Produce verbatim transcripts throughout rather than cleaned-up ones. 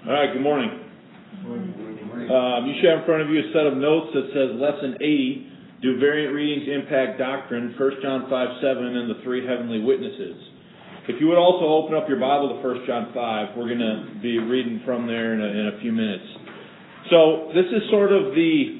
All right, good morning. Um, you should have in front of you a set of notes that says Lesson eighty, Do Variant Readings Impact Doctrine, First John five seven, and the Three Heavenly Witnesses. If you would also open up your Bible to First John five, we're going to be reading from there in a, in a few minutes. So this is sort of the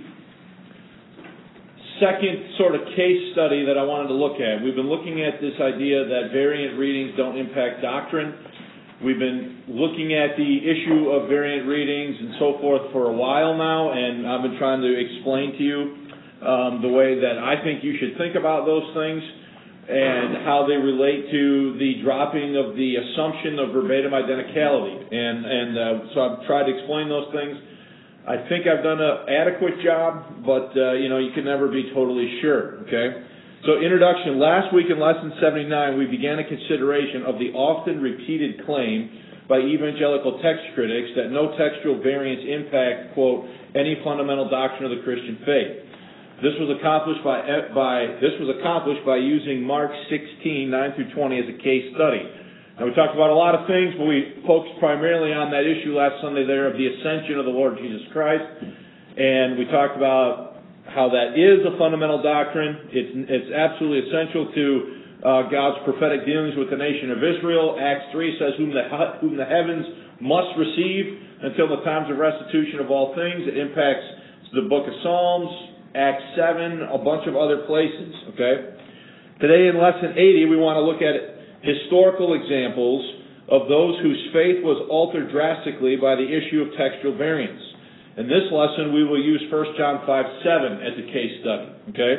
second sort of case study that I wanted to look at. We've been looking at this idea that variant readings don't impact doctrine. We've been looking at the issue of variant readings and so forth for a while now, and I've been trying to explain to you um, the way that I think you should think about those things and how they relate to the dropping of the assumption of verbatim identicality. And, and uh, so I've tried to explain those things. I think I've done an adequate job, but, uh, you know, you can never be totally sure, okay? So, introduction. Last week in Lesson seventy-nine, we began a consideration of the often repeated claim by evangelical text critics that no textual variants impact, quote, any fundamental doctrine of the Christian faith. This was accomplished by, by, this was accomplished by using Mark sixteen, nine through twenty as a case study. Now, we talked about a lot of things, but we focused primarily on that issue last Sunday there of the ascension of the Lord Jesus Christ. And we talked about how that is a fundamental doctrine. It's, it's absolutely essential to uh, God's prophetic dealings with the nation of Israel. Acts three says, whom the, whom the heavens must receive until the times of restitution of all things. It impacts the book of Psalms, Acts seven, a bunch of other places. Okay. Today in Lesson eighty, we want to look at it. Historical examples of those whose faith was altered drastically by the issue of textual variants. In this lesson, we will use First John five seven as a case study. Okay?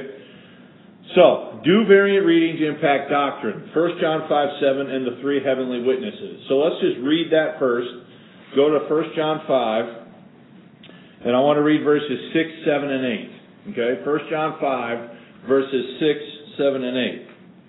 So, do variant readings impact doctrine? First John five seven and the Three Heavenly Witnesses. So let's just read that first. Go to First John five, and I want to read verses six, seven, and eight. Okay? First John five, verses six, seven, and eight.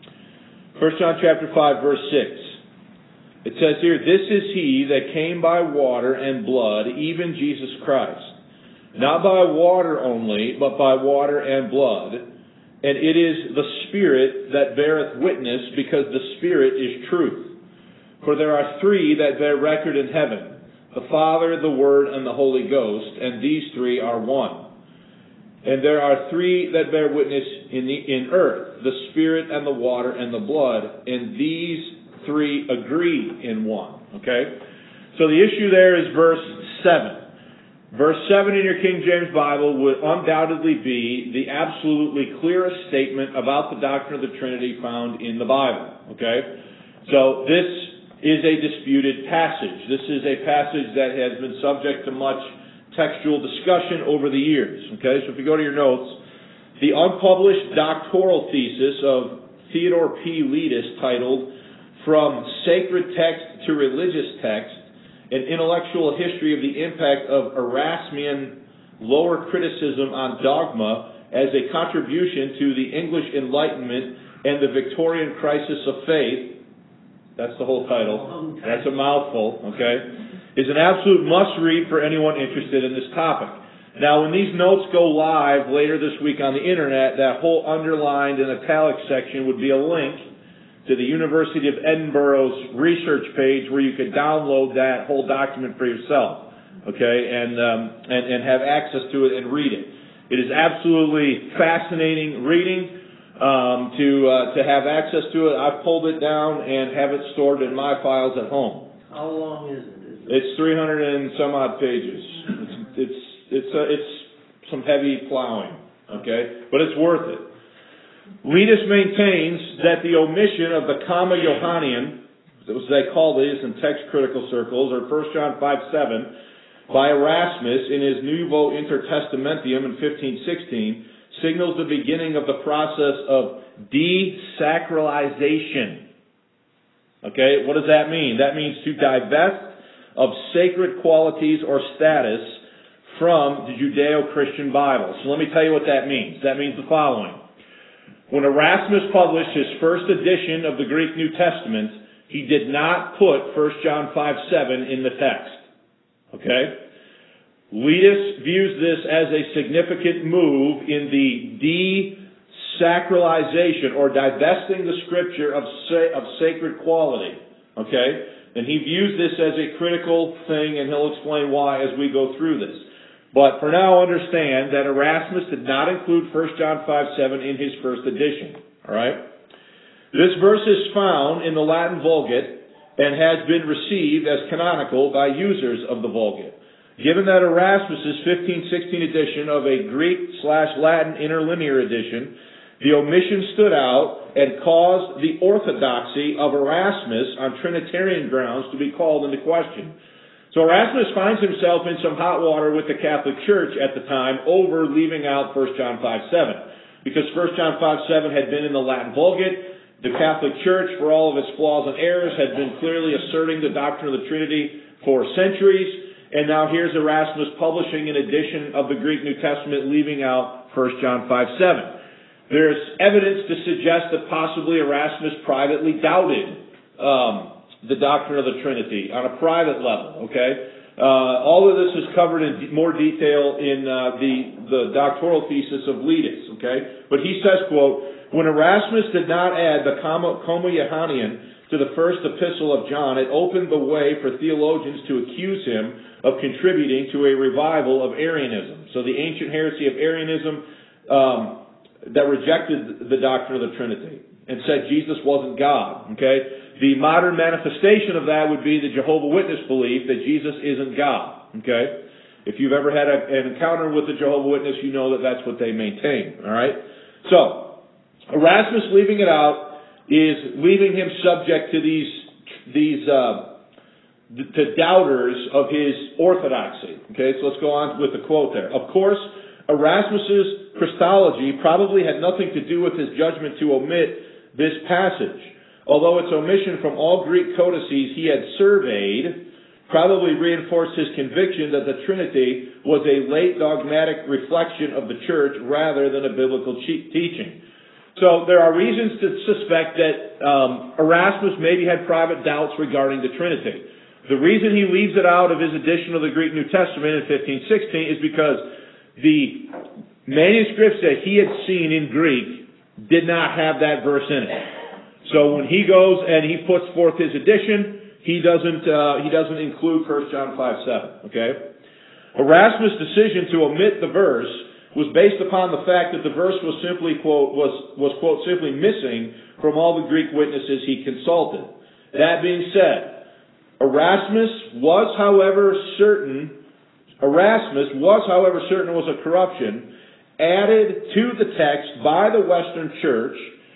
First John chapter five, verse six. It says here, This is he that came by water and blood, even Jesus Christ. Not by water only, but by water and blood. And it is the Spirit that beareth witness, because the Spirit is truth. For there are three that bear record in heaven, the Father, the Word, and the Holy Ghost, and these three are one. And there are three that bear witness in the in earth, the Spirit and the water and the blood, and these three agree in one. Okay? So the issue there is verse seven. Verse seven in your King James Bible would undoubtedly be the absolutely clearest statement about the doctrine of the Trinity found in the Bible. Okay? So this is a disputed passage. This is a passage that has been subject to much textual discussion over the years. Okay, so if you go to your notes, the unpublished doctoral thesis of Theodore P. Leadis titled From Sacred Text to Religious Text, An Intellectual History of the Impact of Erasmian Lower Criticism on Dogma as a Contribution to the English Enlightenment and the Victorian Crisis of Faith, that's the whole title, that's a mouthful, okay, is an absolute must-read for anyone interested in this topic. Now, when these notes go live later this week on the Internet, that whole underlined and italic section would be a link to the University of Edinburgh's research page where you could download that whole document for yourself, okay, and um, and, and have access to it and read it. It is absolutely fascinating reading. Um, to uh, to have access to it, I've pulled it down and have it stored in my files at home. How long is it? It's three hundred and some odd pages. It's it's it's, uh, it's some heavy plowing, okay? But it's worth it. Leadis maintains that the omission of the comma Johannian, as they call these in text critical circles, or First John five seven, by Erasmus in his Nuevo Intertestamentium in fifteen sixteen, signals the beginning of the process of desacralization. Okay, what does that mean? That means to divest of sacred qualities or status from the Judeo-Christian Bible. So let me tell you what that means. That means the following. When Erasmus published his first edition of the Greek New Testament, he did not put First John five seven in the text. Okay? Leadis views this as a significant move in the desacralization or divesting the Scripture of, sa- of sacred quality. Okay? And he views this as a critical thing, and he'll explain why as we go through this. But for now, understand that Erasmus did not include First John five seven in his first edition. All right? This verse is found in the Latin Vulgate and has been received as canonical by users of the Vulgate. Given that Erasmus's fifteen sixteen edition of a Greek slash Latin interlinear edition, the omission stood out and caused the orthodoxy of Erasmus on Trinitarian grounds to be called into question. So Erasmus finds himself in some hot water with the Catholic Church at the time over leaving out First John five seven. Because First John five seven had been in the Latin Vulgate, the Catholic Church, for all of its flaws and errors, had been clearly asserting the doctrine of the Trinity for centuries, and now here's Erasmus publishing an edition of the Greek New Testament leaving out First John five seven. There's evidence to suggest that possibly Erasmus privately doubted um, the doctrine of the Trinity on a private level, okay? Uh, all of this is covered in more detail in uh, the, the doctoral thesis of Letus, okay? But he says, quote, when Erasmus did not add the Coma Johanneum to the first epistle of John, it opened the way for theologians to accuse him of contributing to a revival of Arianism. So the ancient heresy of Arianism um, that rejected the doctrine of the Trinity and said Jesus wasn't God, okay? The modern manifestation of that would be the Jehovah's Witness belief that Jesus isn't God, okay? If you've ever had a, an encounter with the Jehovah's Witness, you know that that's what they maintain, all right? So, Erasmus leaving it out is leaving him subject to these, these uh, to doubters of his orthodoxy, okay? So let's go on with the quote there. Of course, Erasmus's Christology probably had nothing to do with his judgment to omit this passage, although its omission from all Greek codices he had surveyed probably reinforced his conviction that the Trinity was a late dogmatic reflection of the Church rather than a biblical teaching. So there are reasons to suspect that um, Erasmus maybe had private doubts regarding the Trinity. The reason he leaves it out of his edition of the Greek New Testament in fifteen sixteen is because the manuscripts that he had seen in Greek did not have that verse in it. So when he goes and he puts forth his edition, he doesn't uh, he doesn't include First John five seven. Okay, Erasmus' decision to omit the verse was based upon the fact that the verse was simply quote was was quote simply missing from all the Greek witnesses he consulted. That being said, Erasmus was, however, certain. Erasmus was, however, certain it was a corruption added to the text by the Western Church,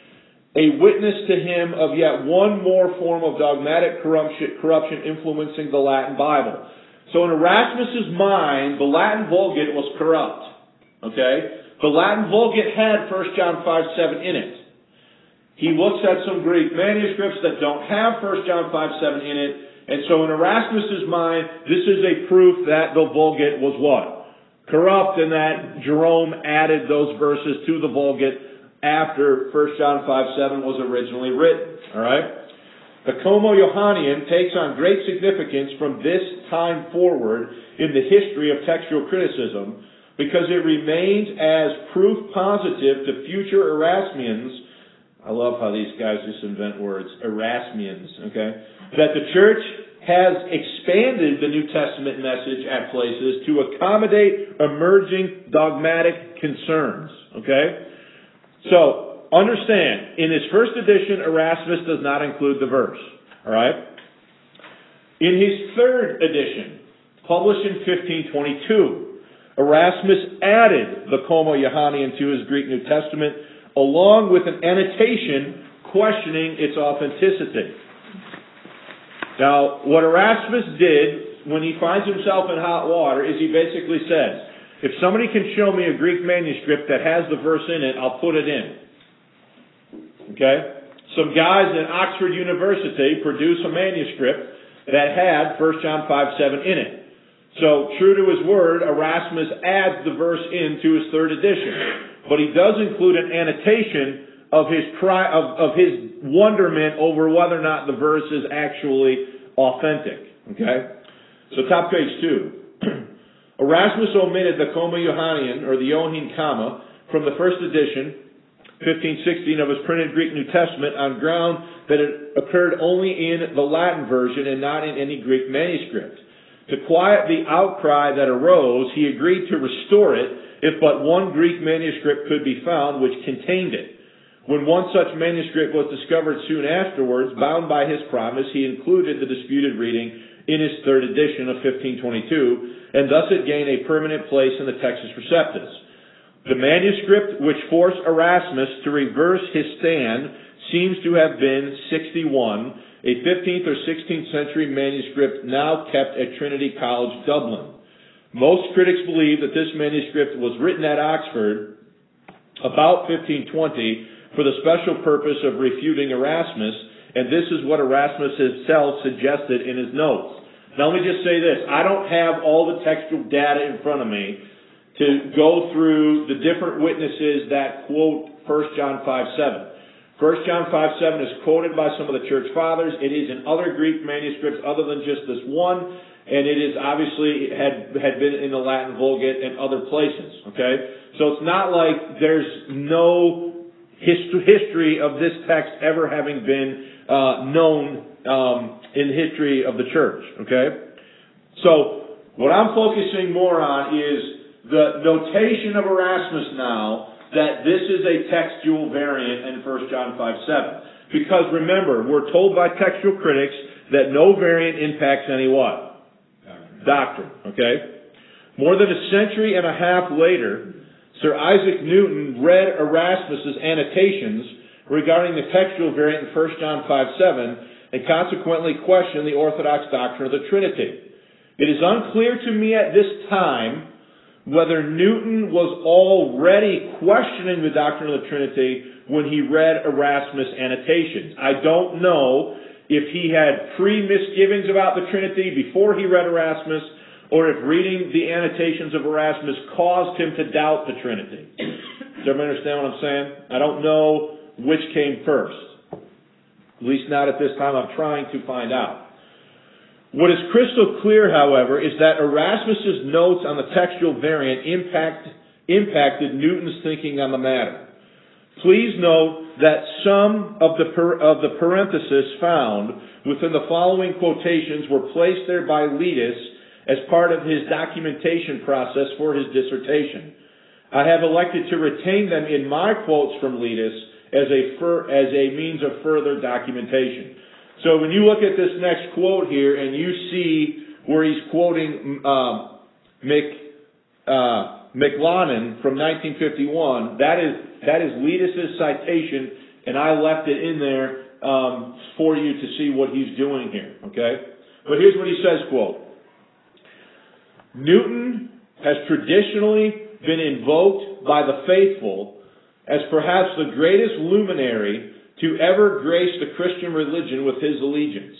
a witness to him of yet one more form of dogmatic corruption, corruption influencing the Latin Bible. So in Erasmus's mind, the Latin Vulgate was corrupt. Okay? The Latin Vulgate had First John five seven in it. He looks at some Greek manuscripts that don't have First John five seven in it, and so in Erasmus's mind, this is a proof that the Vulgate was what? Corrupt, and that Jerome added those verses to the Vulgate after First John five seven was originally written. All right? The Coma Johanneum takes on great significance from this time forward in the history of textual criticism because it remains as proof positive to future Erasmians. I love how these guys just invent words. Erasmians, okay? That the Church has expanded the New Testament message at places to accommodate emerging dogmatic concerns, okay? So, understand, in his first edition, Erasmus does not include the verse, all right? In his third edition, published in fifteen twenty-two, Erasmus added the Coma Johanneum to his Greek New Testament, along with an annotation questioning its authenticity. Now, what Erasmus did when he finds himself in hot water is he basically says, if somebody can show me a Greek manuscript that has the verse in it, I'll put it in. Okay? Some guys at Oxford University produced a manuscript that had First John five seven in it. So, true to his word, Erasmus adds the verse into his third edition. But he does include an annotation of his cry, of, of his wonderment over whether or not the verse is actually authentic. Okay? So, top page two. Erasmus omitted the Coma Johanneum, or the Johannine Comma, from the first edition, fifteen sixteen, of his printed Greek New Testament on ground that it occurred only in the Latin version and not in any Greek manuscript. To quiet the outcry that arose, he agreed to restore it if but one Greek manuscript could be found which contained it. When one such manuscript was discovered soon afterwards, bound by his promise, he included the disputed reading in his third edition of fifteen twenty-two, and thus it gained a permanent place in the Textus Receptus. The manuscript which forced Erasmus to reverse his stand seems to have been sixty-one, a fifteenth or sixteenth century manuscript now kept at Trinity College, Dublin. Most critics believe that this manuscript was written at Oxford about fifteen twenty for the special purpose of refuting Erasmus, and this is what Erasmus himself suggested in his notes. Now let me just say this. I don't have all the textual data in front of me to go through the different witnesses that quote First John five seven. First John five seven is quoted by some of the church fathers. It is in other Greek manuscripts other than just this one, and it is obviously had had been in the Latin Vulgate and other places. Okay, so it's not like there's no hist- history of this text ever having been uh, known um, in the history of the church. Okay, so what I'm focusing more on is the notation of Erasmus now, that this is a textual variant in First John five seven. Because remember, we're told by textual critics that no variant impacts any what? Doctrine. Doctrine, okay? More than a century and a half later, Sir Isaac Newton read Erasmus's annotations regarding the textual variant in First John five seven and consequently questioned the Orthodox doctrine of the Trinity. It is unclear to me at this time whether Newton was already questioning the doctrine of the Trinity when he read Erasmus' annotations. I don't know if he had pre-misgivings about the Trinity before he read Erasmus, or if reading the annotations of Erasmus caused him to doubt the Trinity. Does everybody understand what I'm saying? I don't know which came first. At least not at this time. I'm trying to find out. What is crystal clear, however, is that Erasmus's notes on the textual variant impact, impacted Newton's thinking on the matter. Please note that some of the, per, of the parentheses found within the following quotations were placed there by Letus as part of his documentation process for his dissertation. I have elected to retain them in my quotes from Letus as a, fur, as a means of further documentation. So when you look at this next quote here and you see where he's quoting um, Mc, uh, McLaughlin from nineteen fifty-one, that is that is Letus's citation, and I left it in there um, for you to see what he's doing here. Okay, but here's what he says, quote, Newton has traditionally been invoked by the faithful as perhaps the greatest luminary to ever grace the Christian religion with his allegiance.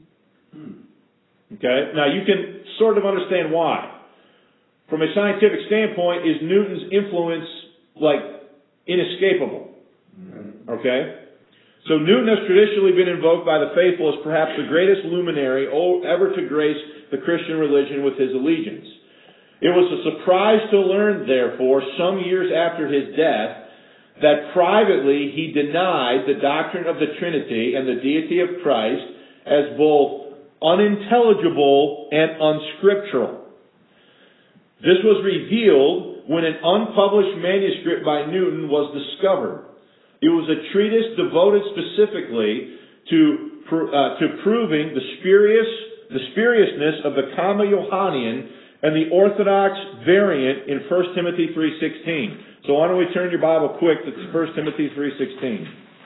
Okay? Now you can sort of understand why. From a scientific standpoint, is Newton's influence like inescapable? Okay? So Newton has traditionally been invoked by the faithful as perhaps the greatest luminary ever to grace the Christian religion with his allegiance. It was a surprise to learn, therefore, some years after his death, that privately he denied the doctrine of the Trinity and the deity of Christ as both unintelligible and unscriptural. This was revealed when an unpublished manuscript by Newton was discovered. It was a treatise devoted specifically to, uh, to proving the spurious, the spuriousness of the Comma Johanneum and the Orthodox variant in First Timothy three sixteen. So why don't we turn your Bible quick to First Timothy three sixteen.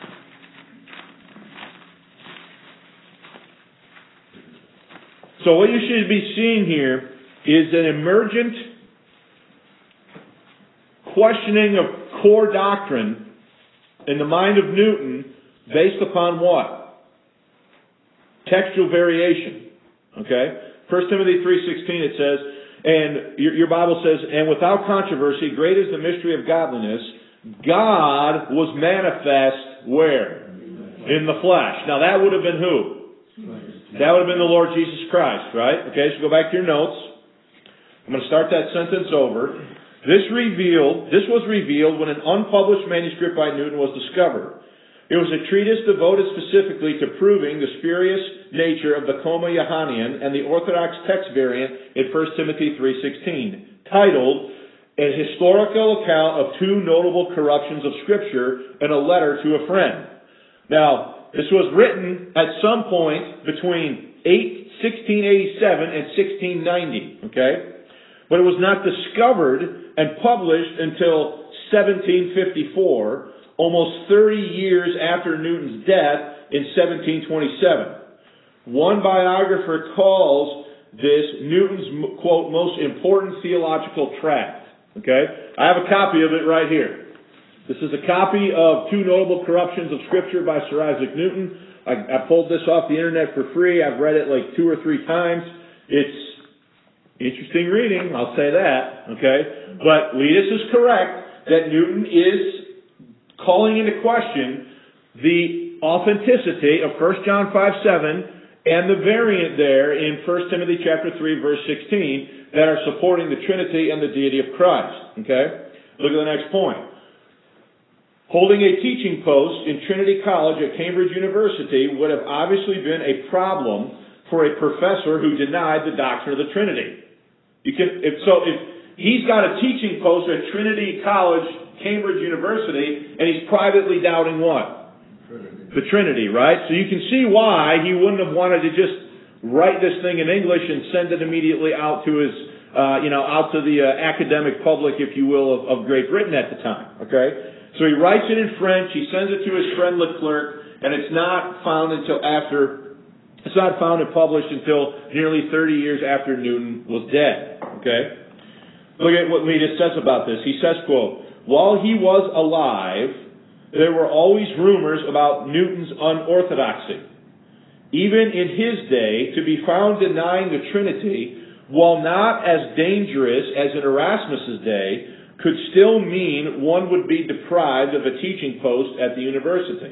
So what you should be seeing here is an emergent questioning of core doctrine in the mind of Newton based upon what? Textual variation. Okay? First Timothy three sixteen it says, and your, your Bible says, and without controversy, great is the mystery of godliness. God was manifest where? In the flesh. Now that would have been who? That would have been the Lord Jesus Christ, right? Okay, so go back to your notes. I'm going to start that sentence over. This revealed, this was revealed when an unpublished manuscript by Newton was discovered. It was a treatise devoted specifically to proving the spurious nature of the Comma Johanneum and the Orthodox text variant in First Timothy three sixteen, titled A Historical Account of Two Notable Corruptions of Scripture and a Letter to a Friend. Now, this was written at some point between sixteen eighty-seven and sixteen ninety, okay? But it was not discovered and published until seventeen fifty-four, almost thirty years after Newton's death in seventeen twenty-seven. One biographer calls this Newton's, quote, most important theological tract. Okay? I have a copy of it right here. This is a copy of Two Notable Corruptions of Scripture by Sir Isaac Newton. I, I pulled this off the internet for free. I've read it like two or three times. It's interesting reading, I'll say that, okay? But Letus is correct that Newton is calling into question the authenticity of First John five seven and the variant there in First Timothy chapter three, verse sixteen, that are supporting the Trinity and the deity of Christ, okay? Look at the next point. Holding a teaching post in Trinity College at Cambridge University would have obviously been a problem for a professor who denied the doctrine of the Trinity. You can, if so, if he's got a teaching post at Trinity College, Cambridge University, and he's privately doubting what? Trinity. The Trinity, right? So you can see why he wouldn't have wanted to just write this thing in English and send it immediately out to his, uh, you know, out to the uh, academic public, if you will, of, of Great Britain at the time. Okay? So he writes it in French, he sends it to his friend Leclerc, and it's not found until after It's not found and published until nearly thirty years after Newton was dead. Okay? Look at what Letus says about this. He says, quote, while he was alive, there were always rumors about Newton's unorthodoxy. Even in his day, to be found denying the Trinity, while not as dangerous as in Erasmus's day, could still mean one would be deprived of a teaching post at the university.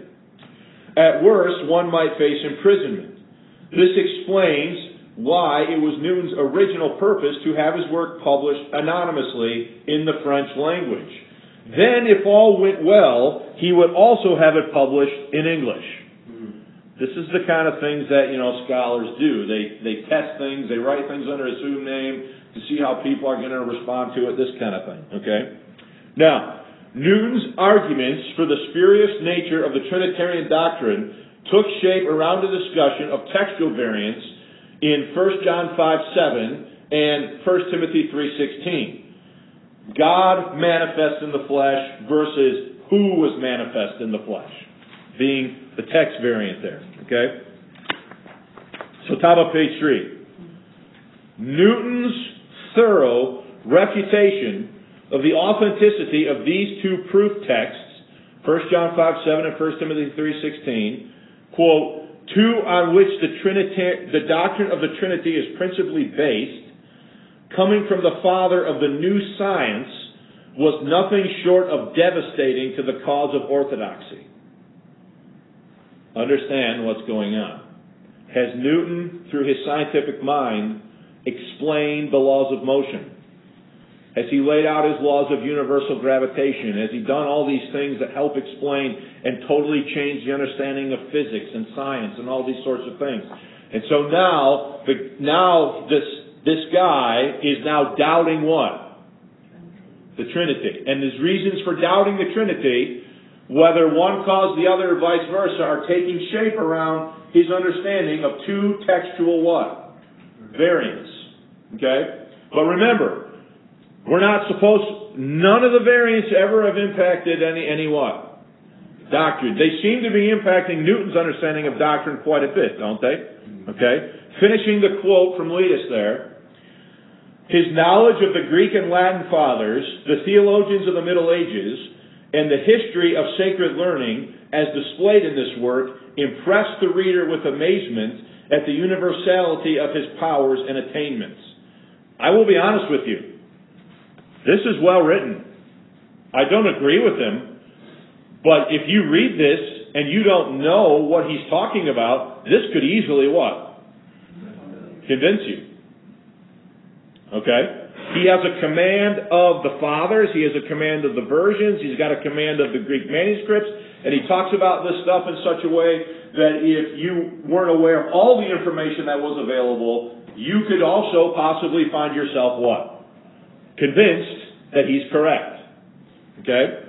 At worst, one might face imprisonment. This explains why it was Newton's original purpose to have his work published anonymously in the French language. Then, if all went well, he would also have it published in English. This is the kind of things that, you know, scholars do. They they test things, they write things under a pseudonym to see how people are going to respond to it, this kind of thing, okay? Now, Newton's arguments for the spurious nature of the Trinitarian doctrine took shape around a discussion of textual variants in First John five seven and First Timothy three sixteen. God manifest in the flesh versus who was manifest in the flesh, being the text variant there. Okay? So top of page three. Newton's thorough refutation of the authenticity of these two proof texts, First John five seven and First Timothy three sixteen, quote, two on which the Trinita- the doctrine of the Trinity is principally based, coming from the father of the new science, was nothing short of devastating to the cause of orthodoxy. Understand what's going on. Has Newton, through his scientific mind, explained the laws of motion? Has he laid out his laws of universal gravitation? Has he done all these things that help explain and totally change the understanding of physics and science and all these sorts of things? And so now, the, now this, this guy is now doubting what? The Trinity. And his reasons for doubting the Trinity, whether one caused the other or vice versa, are taking shape around his understanding of two textual what? Variants. Okay? But remember, we're not supposed, none of the variants ever have impacted any, any what? Doctrine. They seem to be impacting Newton's understanding of doctrine quite a bit, don't they? Okay? Finishing the quote from Letus there. His knowledge of the Greek and Latin fathers, the theologians of the Middle Ages, and the history of sacred learning, as displayed in this work, impressed the reader with amazement at the universality of his powers and attainments. I will be honest with you. This is well written. I don't agree with him, but if you read this and you don't know what he's talking about, this could easily what? Convince you. Okay? He has a command of the fathers, he has a command of the versions, he's got a command of the Greek manuscripts, And he talks about this stuff in such a way that if you weren't aware of all the information that was available, you could also possibly find yourself what? Convinced that he's correct. Okay?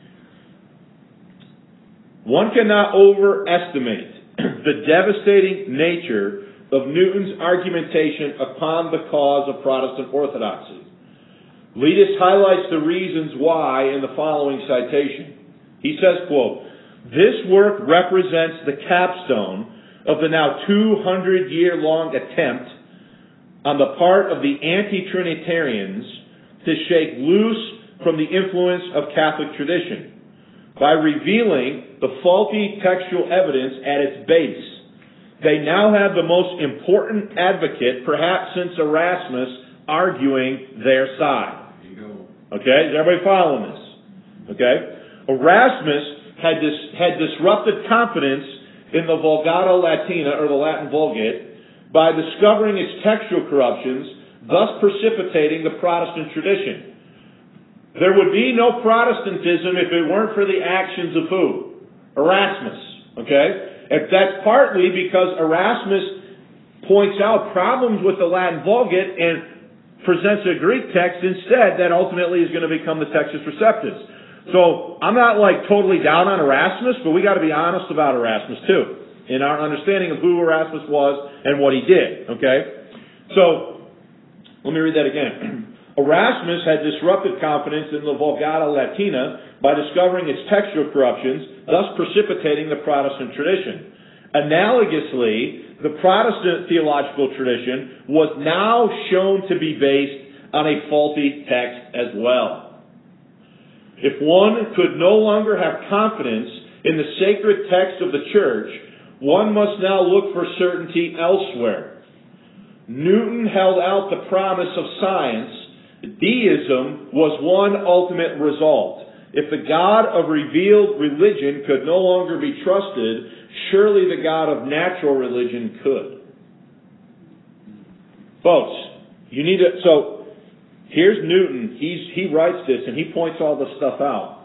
One cannot overestimate the devastating nature of Newton's argumentation upon the cause of Protestant orthodoxy. Letus highlights the reasons why in the following citation. He says, quote, "This work represents the capstone of the now two hundred year long attempt on the part of the anti-Trinitarians to shake loose from the influence of Catholic tradition by revealing the faulty textual evidence at its base. They now have the most important advocate, perhaps since Erasmus, arguing their side." There you go. Okay, is everybody following this? Okay? Erasmus had this had disrupted confidence in the Vulgata Latina, or the Latin Vulgate, by discovering its textual corruptions, thus precipitating the Protestant tradition. There would be no Protestantism if it weren't for the actions of who? Erasmus. Okay? And that's partly because Erasmus points out problems with the Latin Vulgate and presents a Greek text instead that ultimately is going to become the Textus Receptus. So I'm not like totally down on Erasmus, but we got to be honest about Erasmus too, in our understanding of who Erasmus was and what he did. Okay? So let me read that again. Erasmus had disrupted confidence in the Vulgata Latina by discovering its textual corruptions, thus precipitating the Protestant tradition. Analogously, the Protestant theological tradition was now shown to be based on a faulty text as well. If one could no longer have confidence in the sacred text of the Church, one must now look for certainty elsewhere. Newton held out the promise of science. Deism was one ultimate result. If the God of revealed religion could no longer be trusted, surely the God of natural religion could. Folks, you need to, so here's Newton. He's, he writes this and he points all this stuff out.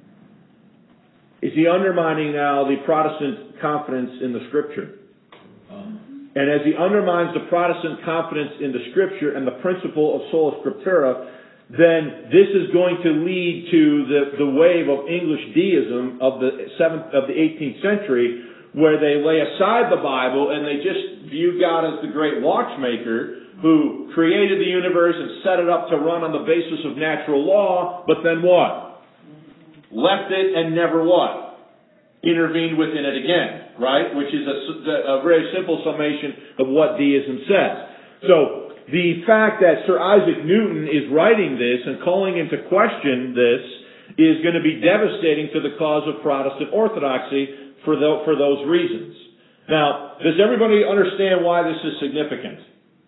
Is he undermining now the Protestant confidence in the Scripture? And as he undermines the Protestant confidence in the Scripture and the principle of sola scriptura, then this is going to lead to the, the wave of English deism of the seventh of the eighteenth century, where they lay aside the Bible and they just view God as the great watchmaker who created the universe and set it up to run on the basis of natural law, but then what? Left it and never what? Intervened within it again, right? Which is a, a very simple summation of what deism says. So, the fact that Sir Isaac Newton is writing this and calling into question this is going to be devastating to the cause of Protestant orthodoxy for, the, for those reasons. Now, does everybody understand why this is significant?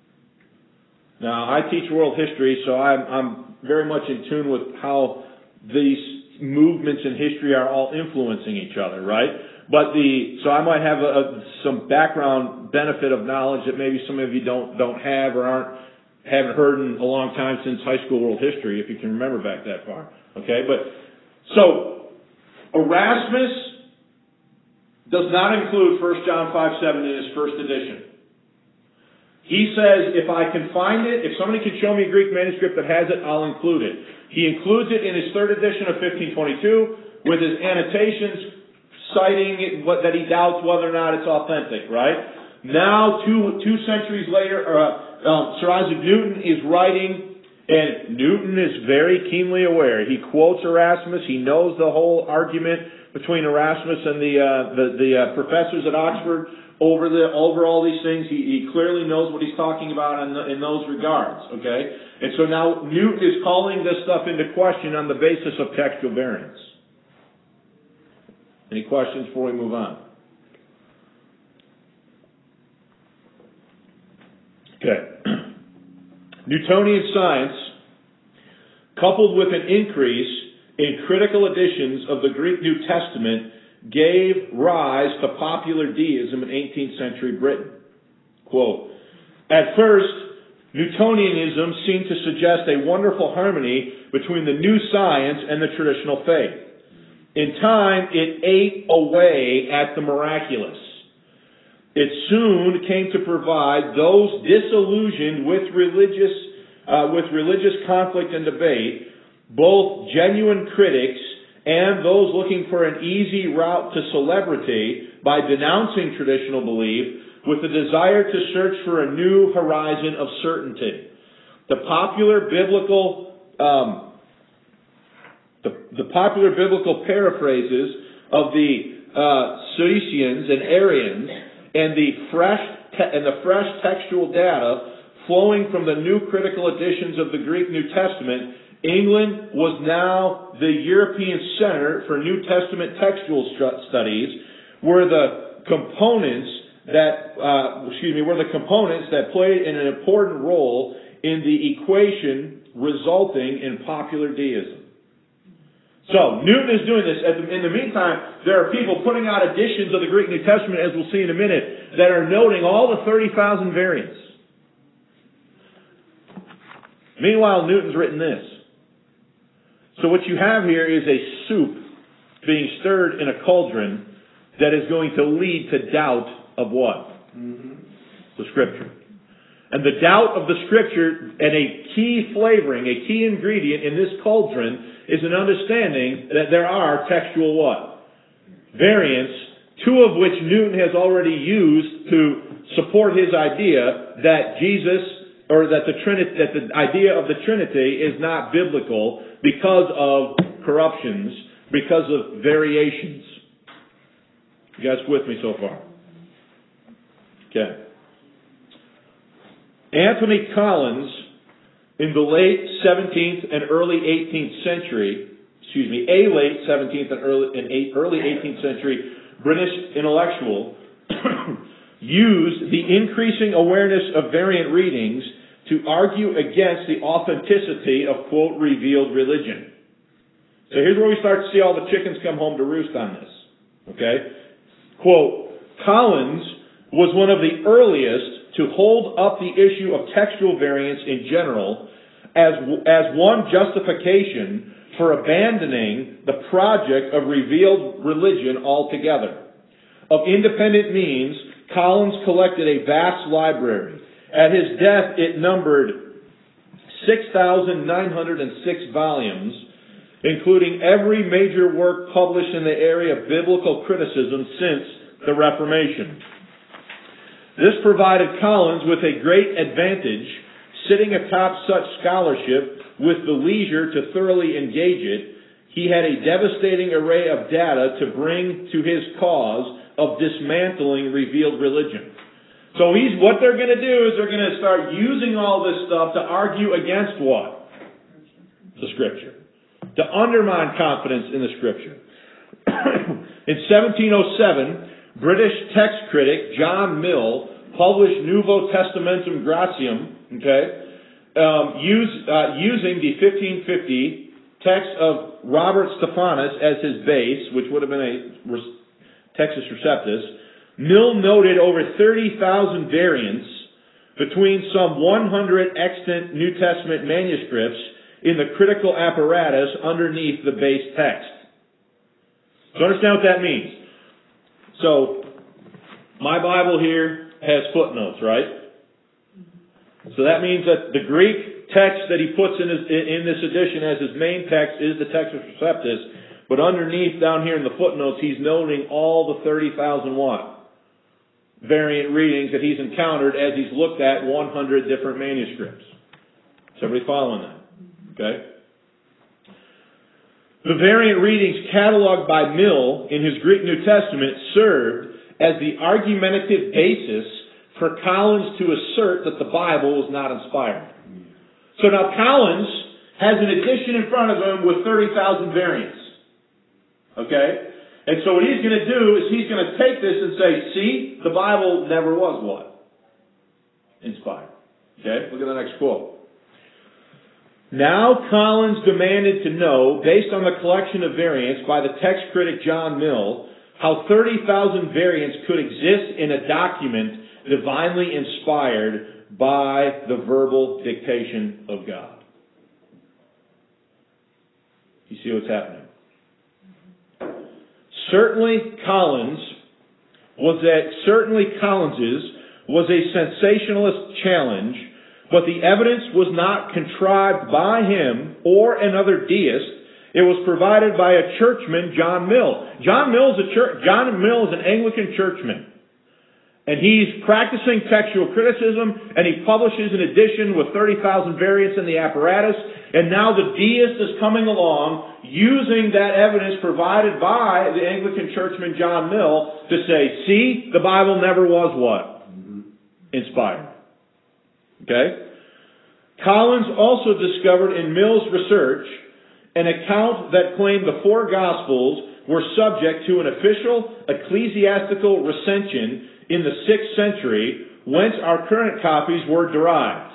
Now, I teach world history, so I'm, I'm very much in tune with how these movements in history are all influencing each other, right? But the so I might have a, a, some background benefit of knowledge that maybe some of you don't don't have or aren't haven't heard in a long time since high school world history, if you can remember back that far. Okay, but so Erasmus does not include First John five seven in his first edition. He says, if I can find it, if somebody can show me a Greek manuscript that has it, I'll include it. He includes it in his third edition of fifteen twenty-two with his annotations citing it, what, that he doubts whether or not it's authentic, right? Now, two two centuries later, uh, um, Sir Isaac Newton is writing, and Newton is very keenly aware. He quotes Erasmus. He knows the whole argument between Erasmus and the uh, the, the uh, professors at Oxford over the over all these things. He, he clearly knows what he's talking about in, the, in those regards, okay? And so now Newton is calling this stuff into question on the basis of textual variance. Any questions before we move on? Okay. Newtonian science, coupled with an increase in critical editions of the Greek New Testament, gave rise to popular deism in eighteenth century Britain. Quote, at first, Newtonianism seemed to suggest a wonderful harmony between the new science and the traditional faith. In time, it ate away at the miraculous. It soon came to provide those disillusioned with religious, uh, with religious conflict and debate, both genuine critics and those looking for an easy route to celebrity by denouncing traditional belief, with the desire to search for a new horizon of certainty. The popular biblical, um, the, the popular biblical paraphrases of the uh, Saduceans and Arians, and the fresh te- and the fresh textual data flowing from the new critical editions of the Greek New Testament, England was now the European center for New Testament textual st- studies, where the components that uh, excuse me, were the components that played an important role in the equation resulting in popular deism. So, Newton is doing this. In the meantime, there are people putting out editions of the Greek New Testament, as we'll see in a minute, that are noting all the thirty thousand variants. Meanwhile, Newton's written this. So what you have here is a soup being stirred in a cauldron that is going to lead to doubt of what? Mm-hmm. The Scripture. And the doubt of the Scripture, and a key flavoring, a key ingredient in this cauldron, is an understanding that there are textual what? Variants, two of which Newton has already used to support his idea that Jesus, or that the Trinity, that the idea of the Trinity is not biblical because of corruptions, because of variations. You guys with me so far? Okay. Anthony Collins, in the late seventeenth and early eighteenth century, excuse me, a late seventeenth and early, and early eighteenth century British intellectual, used the increasing awareness of variant readings to argue against the authenticity of, quote, revealed religion. So here's where we start to see all the chickens come home to roost on this. Okay? Quote, Collins was one of the earliest to hold up the issue of textual variants in general as, as one justification for abandoning the project of revealed religion altogether. Of independent means, Collins collected a vast library. At his death, it numbered six thousand nine hundred six volumes, including every major work published in the area of biblical criticism since the Reformation. This provided Collins with a great advantage, sitting atop such scholarship with the leisure to thoroughly engage it. He had a devastating array of data to bring to his cause of dismantling revealed religion. So he's, what they're going to do is they're going to start using all this stuff to argue against what? The Scripture. To undermine confidence in the Scripture. In seventeen oh seven, British text critic John Mill published Nuevo Testamentum Gratium, okay, um, use, uh, using the fifteen fifty text of Robert Stephanus as his base, which would have been a Textus Receptus. Mill noted over thirty thousand variants between some one hundred extant New Testament manuscripts in the critical apparatus underneath the base text. So understand what that means. So, my Bible here has footnotes, right? So that means that the Greek text that he puts in, his, in this edition as his main text is the Textus Receptus, but underneath down here in the footnotes he's noting all the thirty thousand what? Variant readings that he's encountered as he's looked at one hundred different manuscripts. Is everybody following that? Okay? The variant readings cataloged by Mill in his Greek New Testament served as the argumentative basis for Collins to assert that the Bible was not inspired. So now Collins has an edition in front of him with thirty thousand variants. Okay? And so what he's going to do is he's going to take this and say, see, the Bible never was what? Inspired. Okay? Look at the next quote. Now Collins demanded to know, based on the collection of variants by the text critic John Mill, how thirty thousand variants could exist in a document divinely inspired by the verbal dictation of God. You see what's happening? Certainly Collins was that certainly Collins's was a sensationalist challenge, but the evidence was not contrived by him or another deist. It was provided by a churchman, John Mill. John Mill is a church, John Mill is an Anglican churchman. And he's practicing textual criticism, and he publishes an edition with thirty thousand variants in the apparatus, and now the deist is coming along using that evidence provided by the Anglican churchman John Mill to say, see, the Bible never was what? Inspired. Okay? Collins also discovered in Mill's research an account that claimed the four Gospels were subject to an official ecclesiastical recension in the sixth century, whence our current copies were derived.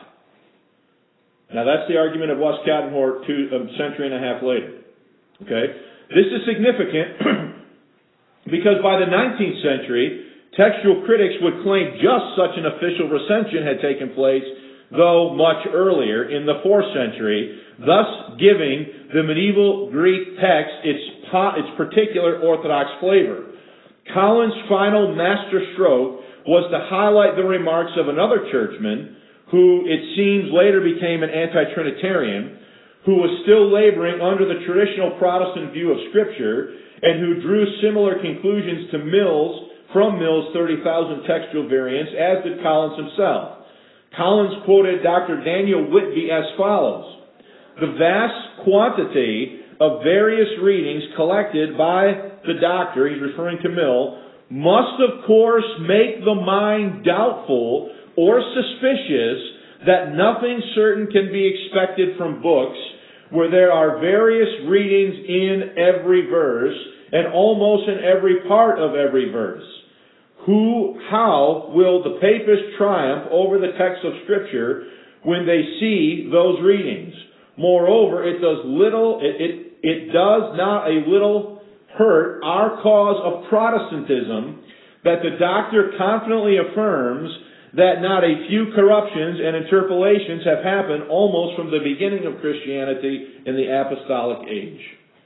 Now that's the argument of Westcott and Hort two, a century and a half later. Okay? This is significant because by the nineteenth century, textual critics would claim just such an official recension had taken place, though much earlier, in the fourth century, thus giving the medieval Greek text its, its particular Orthodox flavor. Collins' final master stroke was to highlight the remarks of another churchman, who it seems later became an anti-Trinitarian, who was still laboring under the traditional Protestant view of Scripture, and who drew similar conclusions to Mills from Mills' thirty thousand textual variants, as did Collins himself. Collins quoted Doctor Daniel Whitby as follows: "The vast quantity of various readings collected by the doctor," he's referring to Mill, "must of course make the mind doubtful or suspicious that nothing certain can be expected from books where there are various readings in every verse and almost in every part of every verse. Who, how will the papists triumph over the text of Scripture when they see those readings? Moreover, it does little, it, it, it does not a little hurt our cause of Protestantism that the doctor confidently affirms that not a few corruptions and interpolations have happened almost from the beginning of Christianity in the apostolic age."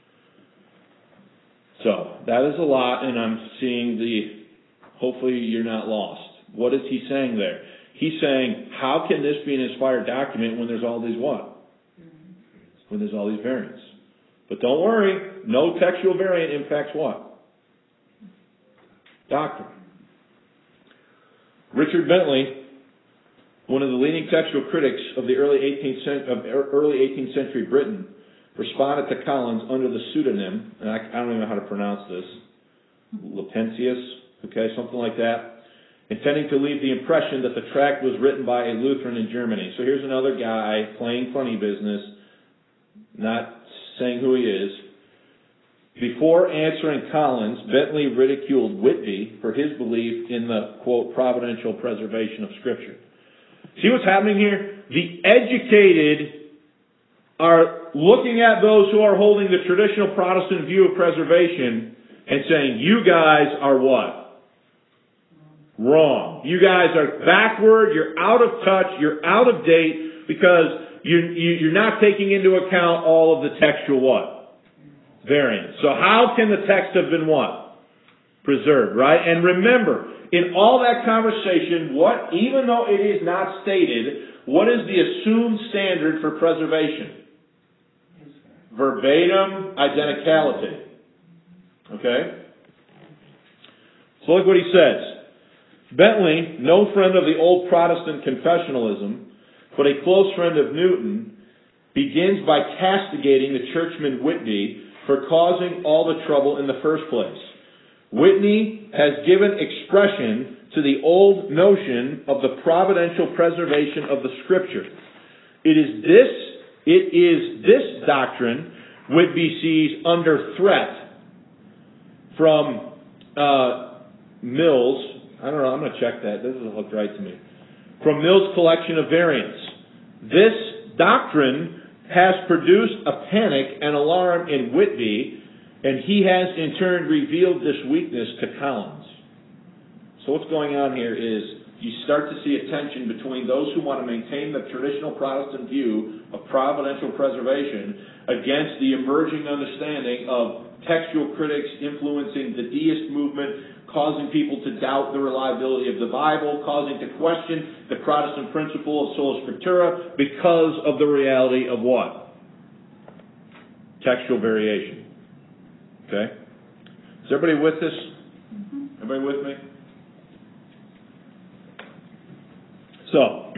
So, that is a lot, and I'm seeing the, hopefully you're not lost. What is he saying there? He's saying, how can this be an inspired document when there's all these what? When there's all these variants. But don't worry, no textual variant impacts what? Doctrine. Richard Bentley, one of the leading textual critics of the early eighteenth, of early eighteenth century Britain, responded to Collins under the pseudonym, and I, I don't even know how to pronounce this, Lipentius, okay, something like that, intending to leave the impression that the tract was written by a Lutheran in Germany. So here's another guy playing funny business, not saying who he is. Before answering Collins, Bentley ridiculed Whitby for his belief in the, quote, providential preservation of Scripture. See what's happening here? The educated are looking at those who are holding the traditional Protestant view of preservation and saying, you guys are what? Wrong. You guys are backward, you're out of touch, you're out of date, because you, you, you're not taking into account all of the textual what? Variants. So how can the text have been what? Preserved, right? And remember, in all that conversation, what, even though it is not stated, what is the assumed standard for preservation? Verbatim identicality. Okay? So look what he says. Bentley, no friend of the old Protestant confessionalism, but a close friend of Newton, begins by castigating the churchman Whitby for causing all the trouble in the first place. Whitney has given expression to the old notion of the providential preservation of the Scripture. It is this, it is this doctrine Whitby sees under threat from uh, Mills. I don't know, I'm going to check that. This doesn't look right to me. From Mills' collection of variants. This doctrine has produced a panic and alarm in Whitby, and he has in turn revealed this weakness to Collins. So what's going on here is you start to see a tension between those who want to maintain the traditional Protestant view of providential preservation against the emerging understanding of textual critics influencing the deist movement, causing people to doubt the reliability of the Bible, causing to question the Protestant principle of sola scriptura because of the reality of what? Textual variation. Okay? Is everybody with this? Everybody with me? So,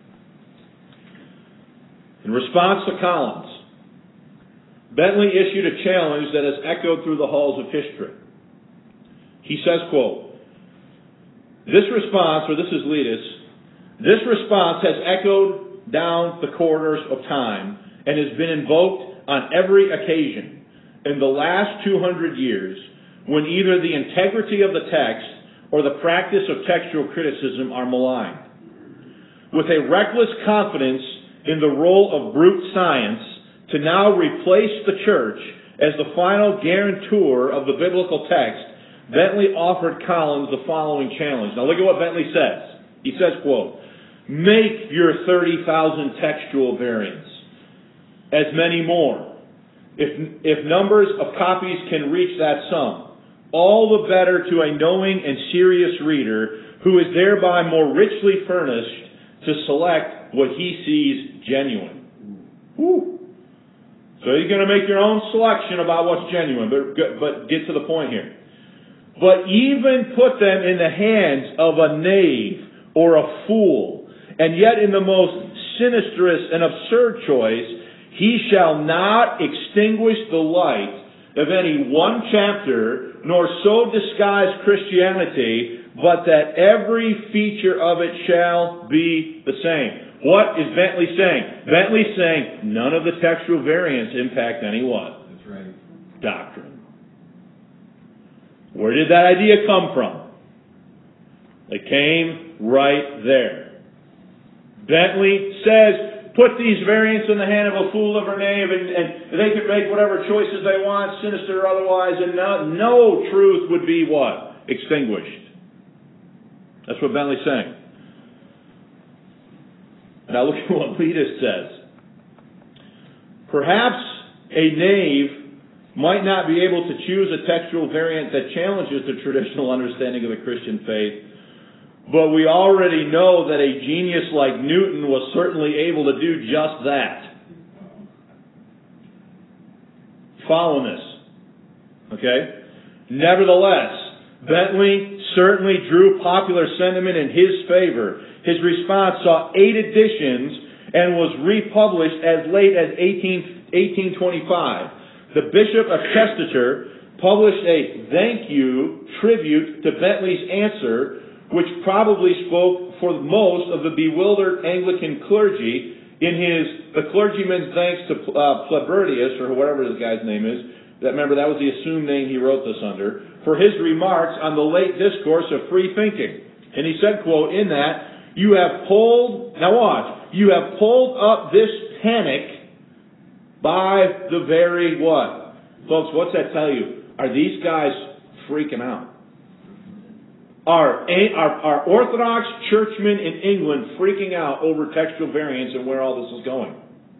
in response to Collins, Bentley issued a challenge that has echoed through the halls of history. He says, quote, this response, or this is Letus, this response has echoed down the corridors of time and has been invoked on every occasion in the last two hundred years when either the integrity of the text or the practice of textual criticism are maligned. With a reckless confidence in the role of brute science to now replace the church as the final guarantor of the biblical text, Bentley offered Collins the following challenge. Now look at what Bentley says. He says, quote, make your thirty thousand textual variants, as many more. If, if numbers of copies can reach that sum, all the better to a knowing and serious reader who is thereby more richly furnished to select what he sees genuine. Woo. So you're going to make your own selection about what's genuine, but, but get to the point here. But even put them in the hands of a knave or a fool, and yet in the most sinistrous and absurd choice, he shall not extinguish the light of any one chapter, nor so disguise Christianity, but that every feature of it shall be the same. What is Bentley saying? Bentley's saying none of the textual variants impact any what? That's right. Doctrine. Where did that idea come from? It came right there. Bentley says, put these variants in the hand of a fool of a knave, and, and they can make whatever choices they want, sinister or otherwise, and no, no truth would be what? Extinguished. That's what Bentley's saying. Now look at what Letus says. Perhaps a knave might not be able to choose a textual variant that challenges the traditional understanding of the Christian faith, but we already know that a genius like Newton was certainly able to do just that. Follow this. Okay? Nevertheless, Bentley certainly drew popular sentiment in his favor. His response saw eight editions and was republished as late as eighteen twenty-five. The Bishop of Chester published a thank you tribute to Bentley's answer, which probably spoke for most of the bewildered Anglican clergy in his The Clergyman's Thanks to uh, Plebertius, or whatever the guy's name is. That, remember, that was the assumed name he wrote this under, for his remarks on the late discourse of free thinking. And he said, quote, in that, you have pulled, now watch, you have pulled up this panic by the very what? Folks, what's that tell you? Are these guys freaking out? Are, are, are Orthodox churchmen in England freaking out over textual variants and where all this is going?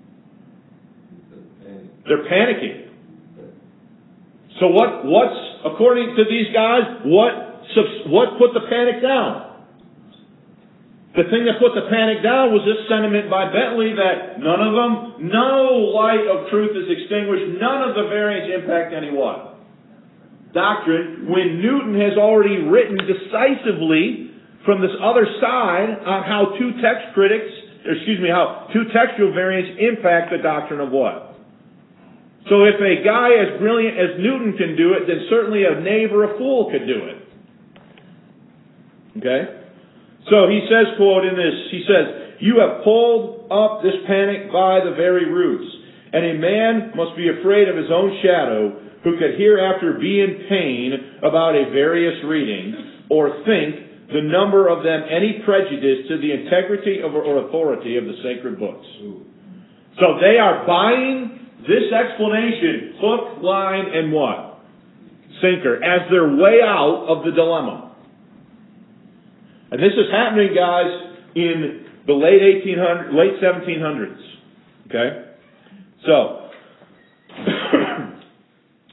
They're panicking. So what, what's, according to these guys, what, what put the panic down? The thing that put the panic down was this sentiment by Bentley that none of them, no light of truth is extinguished, none of the variants impact any what? Doctrine, when Newton has already written decisively from this other side on how two text critics, excuse me, how two textual variants impact the doctrine of what? So if a guy as brilliant as Newton can do it, then certainly a knave or a fool could do it. Okay? So he says, quote, in this, he says, you have pulled up this panic by the very roots, and a man must be afraid of his own shadow who could hereafter be in pain about a various reading, or think the number of them any prejudice to the integrity of or authority of the sacred books. So they are buying this explanation, hook, line, and what? Sinker, as their way out of the dilemma. And this is happening, guys, in the late eighteen hundreds, late seventeen hundreds. Okay? So,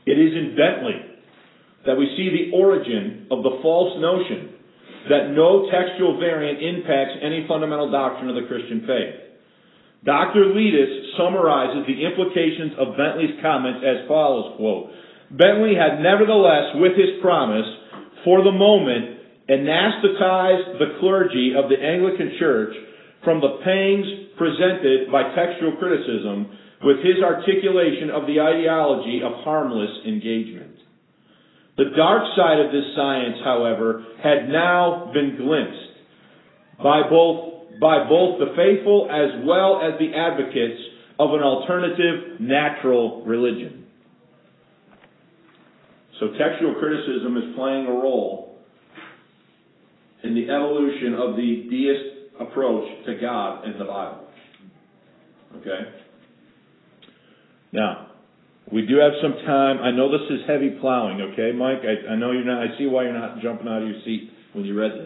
It is in Bentley that we see the origin of the false notion that no textual variant impacts any fundamental doctrine of the Christian faith. Doctor Letus summarizes the implications of Bentley's comments as follows, quote, Bentley had nevertheless, with his promise, for the moment, anesthetized the clergy of the Anglican Church from the pangs presented by textual criticism with his articulation of the ideology of harmless engagement. The dark side of this science, however, had now been glimpsed by both, by both the faithful as well as the advocates of an alternative natural religion. So textual criticism is playing a role in the evolution of the deist approach to God in the Bible. Okay? Now, we do have some time. I know this is heavy plowing, okay, Mike? I, I know you're not, I see why you're not jumping out of your seat when you read this.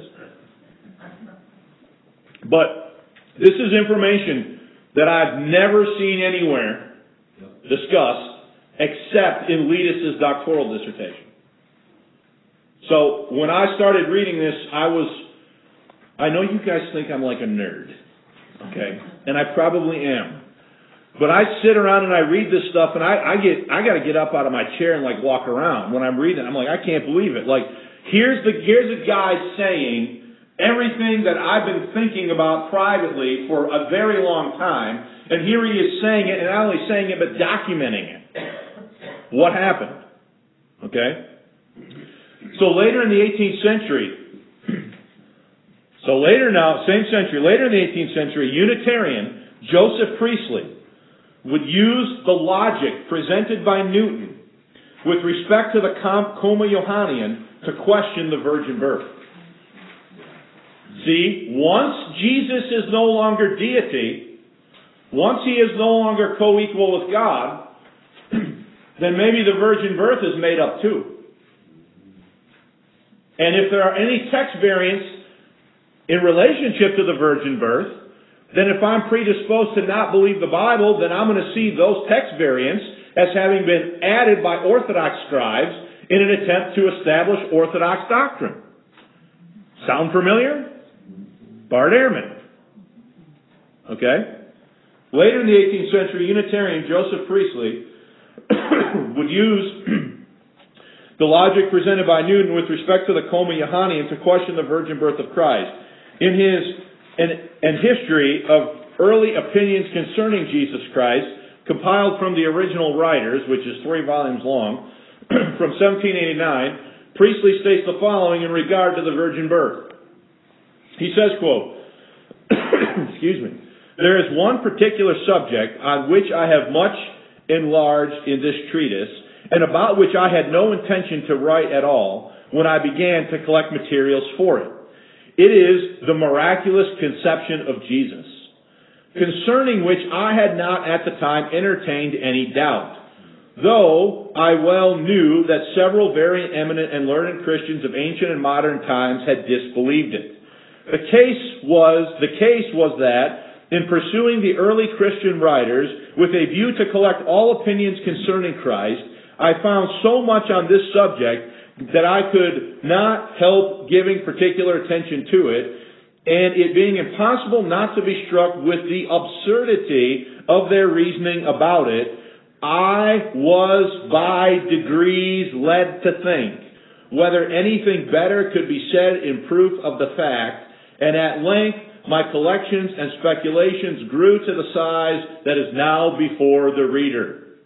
But this is information that I've never seen anywhere discussed except in Letus's doctoral dissertation. So when I started reading this, I was, I know you guys think I'm like a nerd, okay? And I probably am. But I sit around and I read this stuff and I, I get, I gotta get up out of my chair and like walk around when I'm reading it. I'm like, I can't believe it. Like, here's the, here's a guy saying everything that I've been thinking about privately for a very long time, and here he is saying it, and not only saying it, but documenting it. What happened? Okay? So later in the eighteenth century, so later now, same century, later in the eighteenth century, Unitarian Joseph Priestley would use the logic presented by Newton with respect to the Coma Johanneum to question the virgin birth. See, once Jesus is no longer deity, once he is no longer co-equal with God, then maybe the virgin birth is made up too. And if there are any text variants in relationship to the virgin birth, then if I'm predisposed to not believe the Bible, then I'm going to see those text variants as having been added by Orthodox scribes in an attempt to establish Orthodox doctrine. Sound familiar? Bart Ehrman. Okay? Later in the eighteenth century, Unitarian Joseph Priestley would use the logic presented by Newton with respect to the Coma Johanneum to question the virgin birth of Christ. In his an, an history of early opinions concerning Jesus Christ, compiled from the original writers, which is three volumes long, from seventeen eighty-nine, Priestley states the following in regard to the virgin birth. He says, quote, excuse me, there is one particular subject on which I have much enlarged in this treatise, and about which I had no intention to write at all when I began to collect materials for it. It is the miraculous conception of Jesus, concerning which I had not at the time entertained any doubt, though I well knew that several very eminent and learned Christians of ancient and modern times had disbelieved it. The case was, the case was that, in pursuing the early Christian writers with a view to collect all opinions concerning Christ, I found so much on this subject that I could not help giving particular attention to it, and it being impossible not to be struck with the absurdity of their reasoning about it, I was by degrees led to think whether anything better could be said in proof of the fact, and at length my collections and speculations grew to the size that is now before the reader.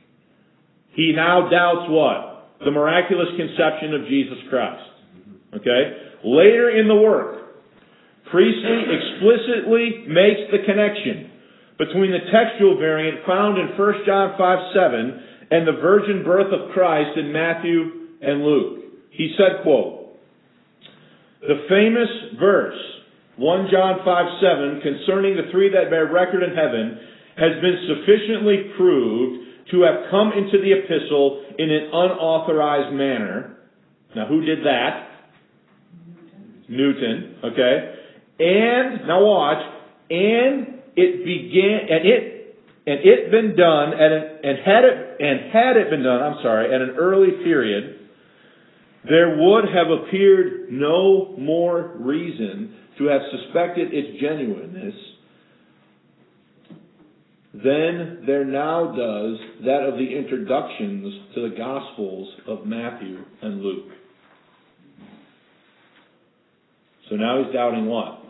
He now doubts what? The miraculous conception of Jesus Christ. Okay? Later in the work, Priestley explicitly makes the connection between the textual variant found in First John five seven and the virgin birth of Christ in Matthew and Luke. He said, quote, the famous verse, First John five seven, concerning the three that bear record in heaven, has been sufficiently proved to have come into the epistle in an unauthorized manner. Now, who did that? Newton. Okay? And, now watch, and it began, and it, and it been done at an, and had it and had it been done, I'm sorry, at an early period, there would have appeared no more reason to have suspected its genuineness than there now does that of the introductions to the Gospels of Matthew and Luke. So now he's doubting what?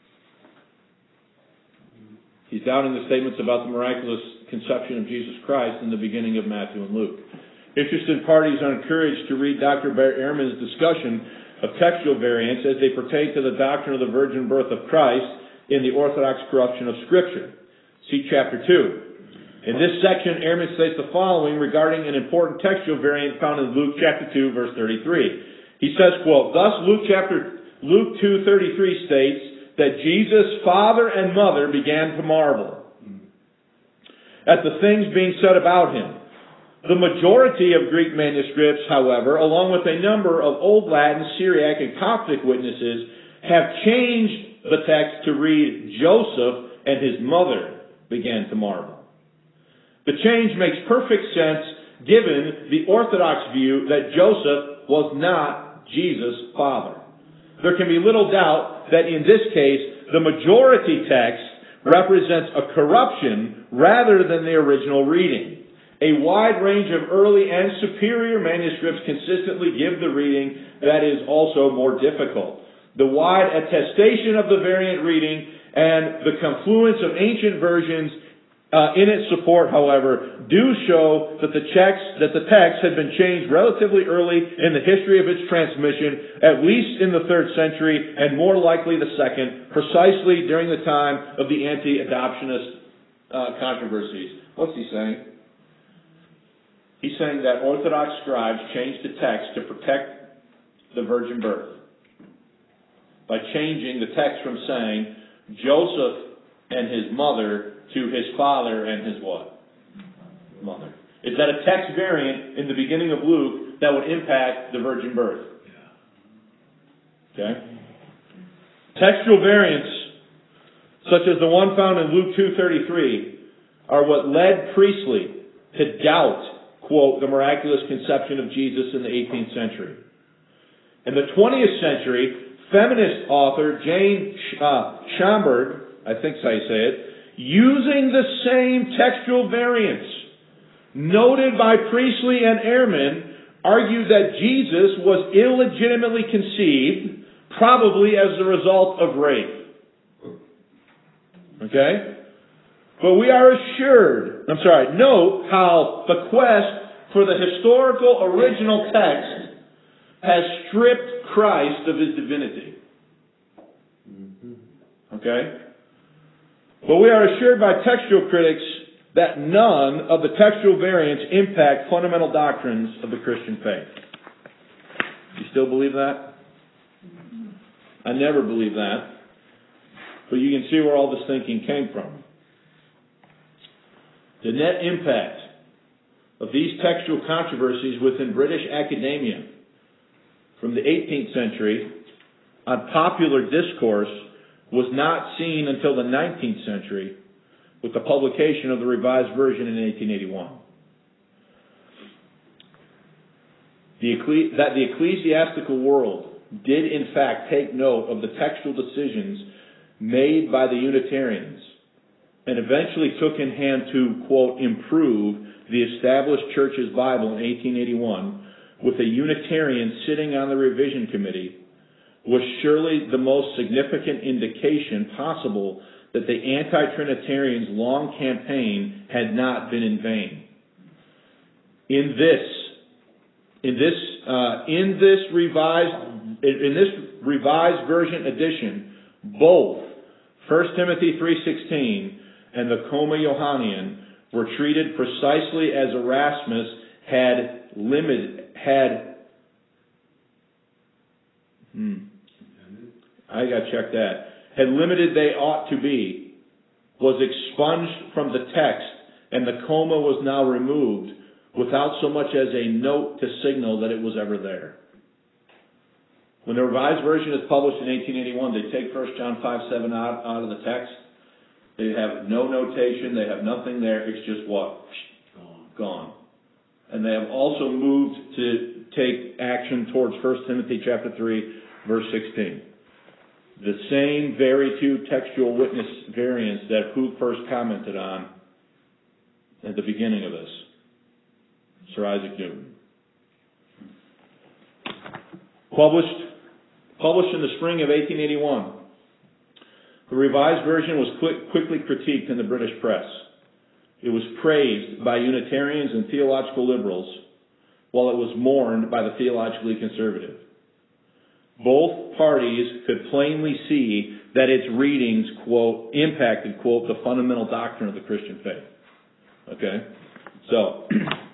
He's doubting the statements about the miraculous conception of Jesus Christ in the beginning of Matthew and Luke. Interested parties are encouraged to read Doctor Bart Ehrman's discussion of textual variants as they pertain to the doctrine of the virgin birth of Christ in the Orthodox corruption of Scripture. See chapter two. In this section, Ehrman states the following regarding an important textual variant found in Luke chapter two, verse thirty-three. He says, quote, "Thus Luke chapter Luke two thirty-three states that Jesus' father and mother began to marvel at the things being said about him. The majority of Greek manuscripts, however, along with a number of Old Latin, Syriac, and Coptic witnesses, have changed the text to read Joseph and his mother began to marvel. The change makes perfect sense given the Orthodox view that Joseph was not Jesus' father. There can be little doubt that in this case, the majority text represents a corruption rather than the original reading. A wide range of early and superior manuscripts consistently give the reading that is also more difficult. The wide attestation of the variant reading and the confluence of ancient versions uh, in its support, however, do show that the text that the text had been changed relatively early in the history of its transmission, at least in the third century, and more likely the second, precisely during the time of the anti-adoptionist uh, controversies." What's he saying? He's saying that Orthodox scribes changed the text to protect the virgin birth by changing the text from saying Joseph and his mother to his father and his what? Mother. Is that a text variant in the beginning of Luke that would impact the virgin birth? Okay? Textual variants, such as the one found in Luke two thirty-three, are what led Priestley to doubt, quote, the miraculous conception of Jesus in the eighteenth century. In the twentieth century, feminist author Jane uh, Schomburg, I think that's how you say it, using the same textual variants noted by Priestley and Ehrman, argued that Jesus was illegitimately conceived, probably as a result of rape. Okay? But we are assured, I'm sorry, note how the quest for the historical original text has stripped Christ of his divinity. Okay? But we are assured by textual critics that none of the textual variants impact fundamental doctrines of the Christian faith. You still believe that? I never believed that. But you can see where all this thinking came from. The net impact of these textual controversies within British academia from the eighteenth century on popular discourse was not seen until the nineteenth century with the publication of the Revised Version in eighteen eighty-one. The ecclesi- that the ecclesiastical world did in fact take note of the textual decisions made by the Unitarians and eventually took in hand to, quote, improve the established church's Bible in eighteen eighty-one with a Unitarian sitting on the revision committee was surely the most significant indication possible that the anti-Trinitarians' long campaign had not been in vain. In this, in this, uh, in this revised, in this revised version edition, both First Timothy three sixteen and the Comma Johanneum were treated precisely as Erasmus had limited, had, hmm, I got to check that, had limited they ought to be, was expunged from the text, and the comma was now removed without so much as a note to signal that it was ever there. When the Revised Version is published in eighteen eighty-one, they take First John five seven out, out of the text. They have no notation. They have nothing there. It's just what? Gone. Gone. And they have also moved to take action towards First Timothy chapter three, verse sixteen. The same very two textual witness variants that who first commented on at the beginning of this? Sir Isaac Newton. Published, published in the spring of eighteen eighty-one. The Revised Version was quick, quickly critiqued in the British press. It was praised by Unitarians and theological liberals, while it was mourned by the theologically conservative. Both parties could plainly see that its readings, quote, impacted, quote, the fundamental doctrine of the Christian faith. Okay? So,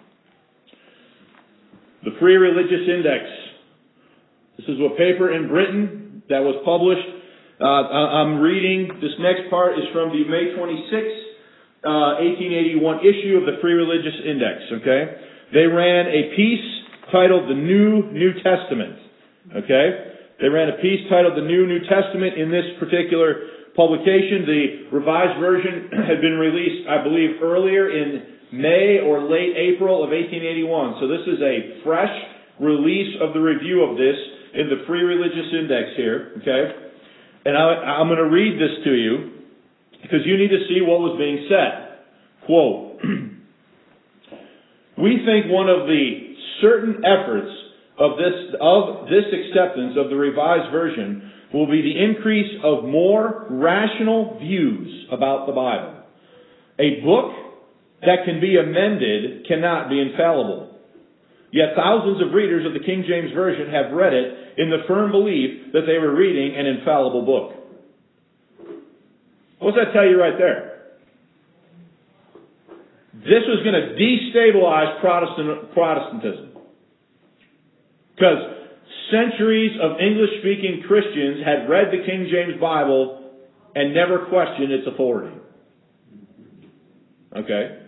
the Free Religious Index. This is a paper in Britain that was published. Uh, I'm reading, this next part is from the May twenty-sixth, uh, eighteen eighty-one issue of the Free Religious Index, okay? They ran a piece titled The New New Testament, okay? They ran a piece titled The New New Testament in this particular publication. The Revised Version had been released, I believe, earlier in May or late April of eighteen eighty-one. So this is a fresh release of the review of this in the Free Religious Index here, okay? And I, I'm going to read this to you because you need to see what was being said. Quote, we think one of the certain efforts of this, of this acceptance of the Revised Version will be the increase of more rational views about the Bible. A book that can be amended cannot be infallible. Yet thousands of readers of the King James Version have read it in the firm belief that they were reading an infallible book. What's that tell you right there? This was going to destabilize Protestant, Protestantism. Because centuries of English-speaking Christians had read the King James Bible and never questioned its authority. Okay?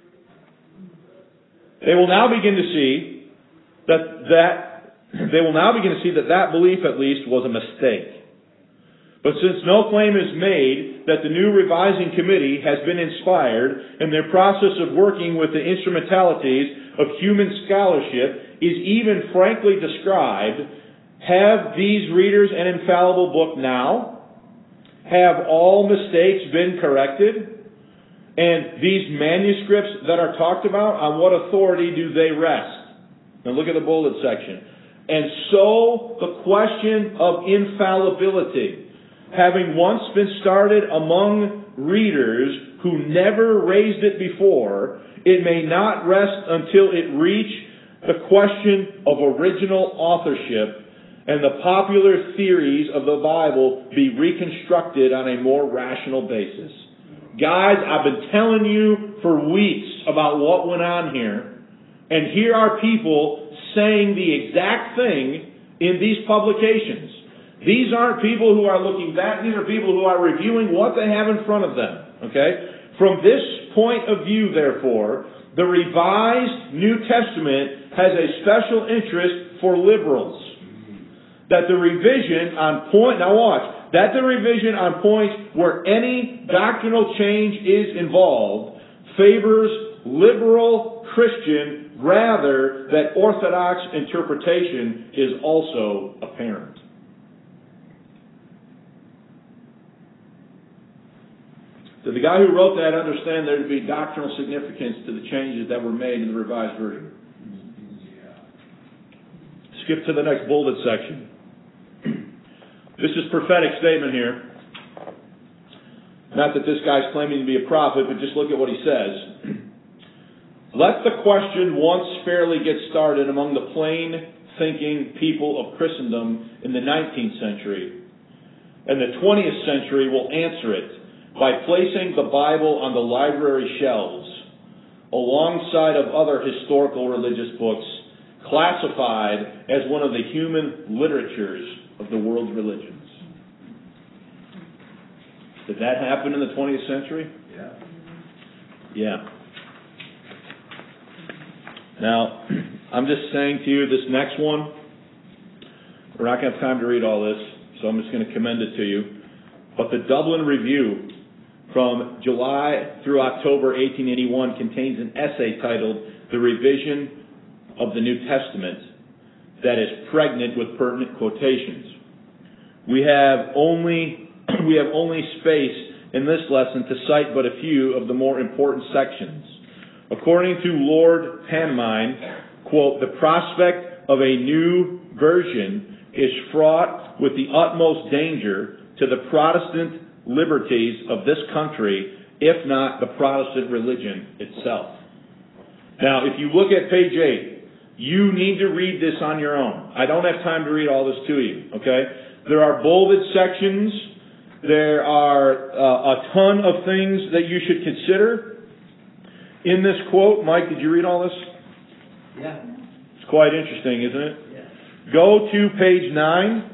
They will now begin to see that that they will now begin to see that that belief at least was a mistake. But since no claim is made that the new revising committee has been inspired and their process of working with the instrumentalities of human scholarship is even frankly described, have these readers an infallible book now? Have all mistakes been corrected? And these manuscripts that are talked about, on what authority do they rest? Now look at the bullet section. And so the question of infallibility, having once been started among readers who never raised it before, it may not rest until it reach the question of original authorship and the popular theories of the Bible be reconstructed on a more rational basis. Guys, I've been telling you for weeks about what went on here. And here are people saying the exact thing in these publications. These aren't people who are looking back. These are people who are reviewing what they have in front of them. Okay? From this point of view, therefore, the Revised New Testament has a special interest for liberals. That the revision on point, now watch, that the revision on points where any doctrinal change is involved favors liberal Christian rather that orthodox interpretation is also apparent. Did the guy who wrote that understand there to be doctrinal significance to the changes that were made in the Revised Version? Yeah. Skip to the next bullet section. This is prophetic statement here. Not that this guy's claiming to be a prophet, but just look at what he says. Let the question once fairly get started among the plain-thinking people of Christendom in the nineteenth century, and the twentieth century will answer it by placing the Bible on the library shelves alongside of other historical religious books classified as one of the human literatures of the world's religions. Did that happen in the twentieth century? Yeah. Yeah. Now, I'm just saying to you, this next one, we're not going to have time to read all this, so I'm just going to commend it to you. But the Dublin Review from July through October eighteen eighty-one contains an essay titled The Revision of the New Testament that is pregnant with pertinent quotations. We have only we have only space in this lesson to cite but a few of the more important sections. According to Lord Panmine, quote, the prospect of a new version is fraught with the utmost danger to the Protestant liberties of this country, if not the Protestant religion itself. Now, if you look at page eight, you need to read this on your own. I don't have time to read all this to you, okay? There are bolded sections. There are uh, a ton of things that you should consider in this quote. Mike, did you read all this? Yeah. It's quite interesting, isn't it? Yeah. Go to page nine.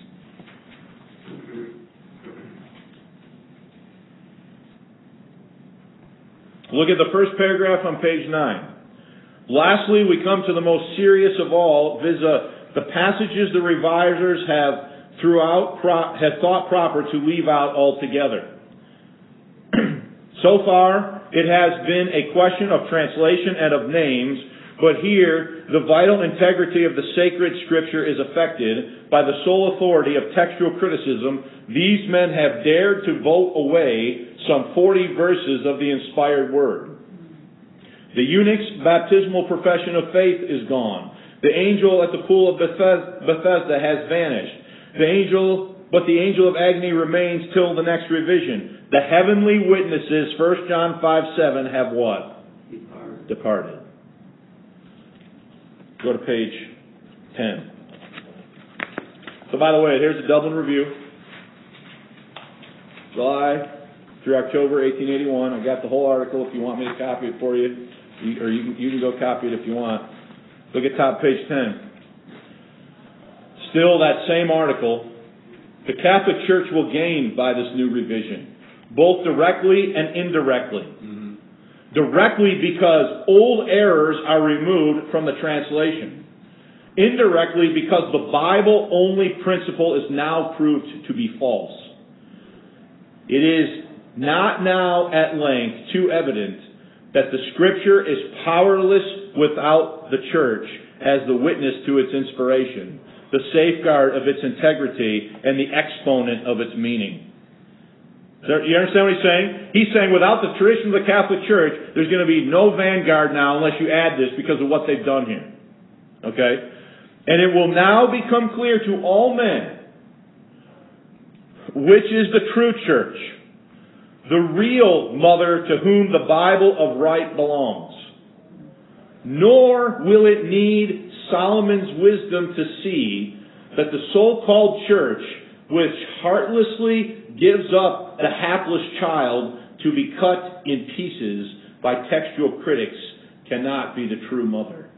Look at the first paragraph on page nine. Lastly, we come to the most serious of all, viz. the passages the revisers have throughout have thought proper to leave out altogether. So far, it has been a question of translation and of names, but here the vital integrity of the sacred Scripture is affected by the sole authority of textual criticism. These men have dared to vote away some forty verses of the inspired Word. The eunuch's baptismal profession of faith is gone. The angel at the pool of Bethesda has vanished. The angel, but the angel of agony remains till the next revision. The heavenly witnesses, First John five seven, have what? Departed. Departed. Go to page ten. So by the way, here's the Dublin Review. July through October eighteen eighty-one. I got the whole article if you want me to copy it for you. You, or you can, you can go copy it if you want. Look at top page ten. Still that same article. The Catholic Church will gain by this new revision, both directly and indirectly. Mm-hmm. Directly because old errors are removed from the translation. Indirectly because the Bible-only principle is now proved to be false. It is not now at length too evident that the Scripture is powerless without the Church as the witness to its inspiration, the safeguard of its integrity, and the exponent of its meaning. You understand what he's saying? He's saying without the tradition of the Catholic Church, there's going to be no vanguard now unless you add this because of what they've done here. Okay? And it will now become clear to all men which is the true church, the real mother to whom the Bible of right belongs. Nor will it need Solomon's wisdom to see that the so-called church, which heartlessly gives up the hapless child to be cut in pieces by textual critics, cannot be the true mother.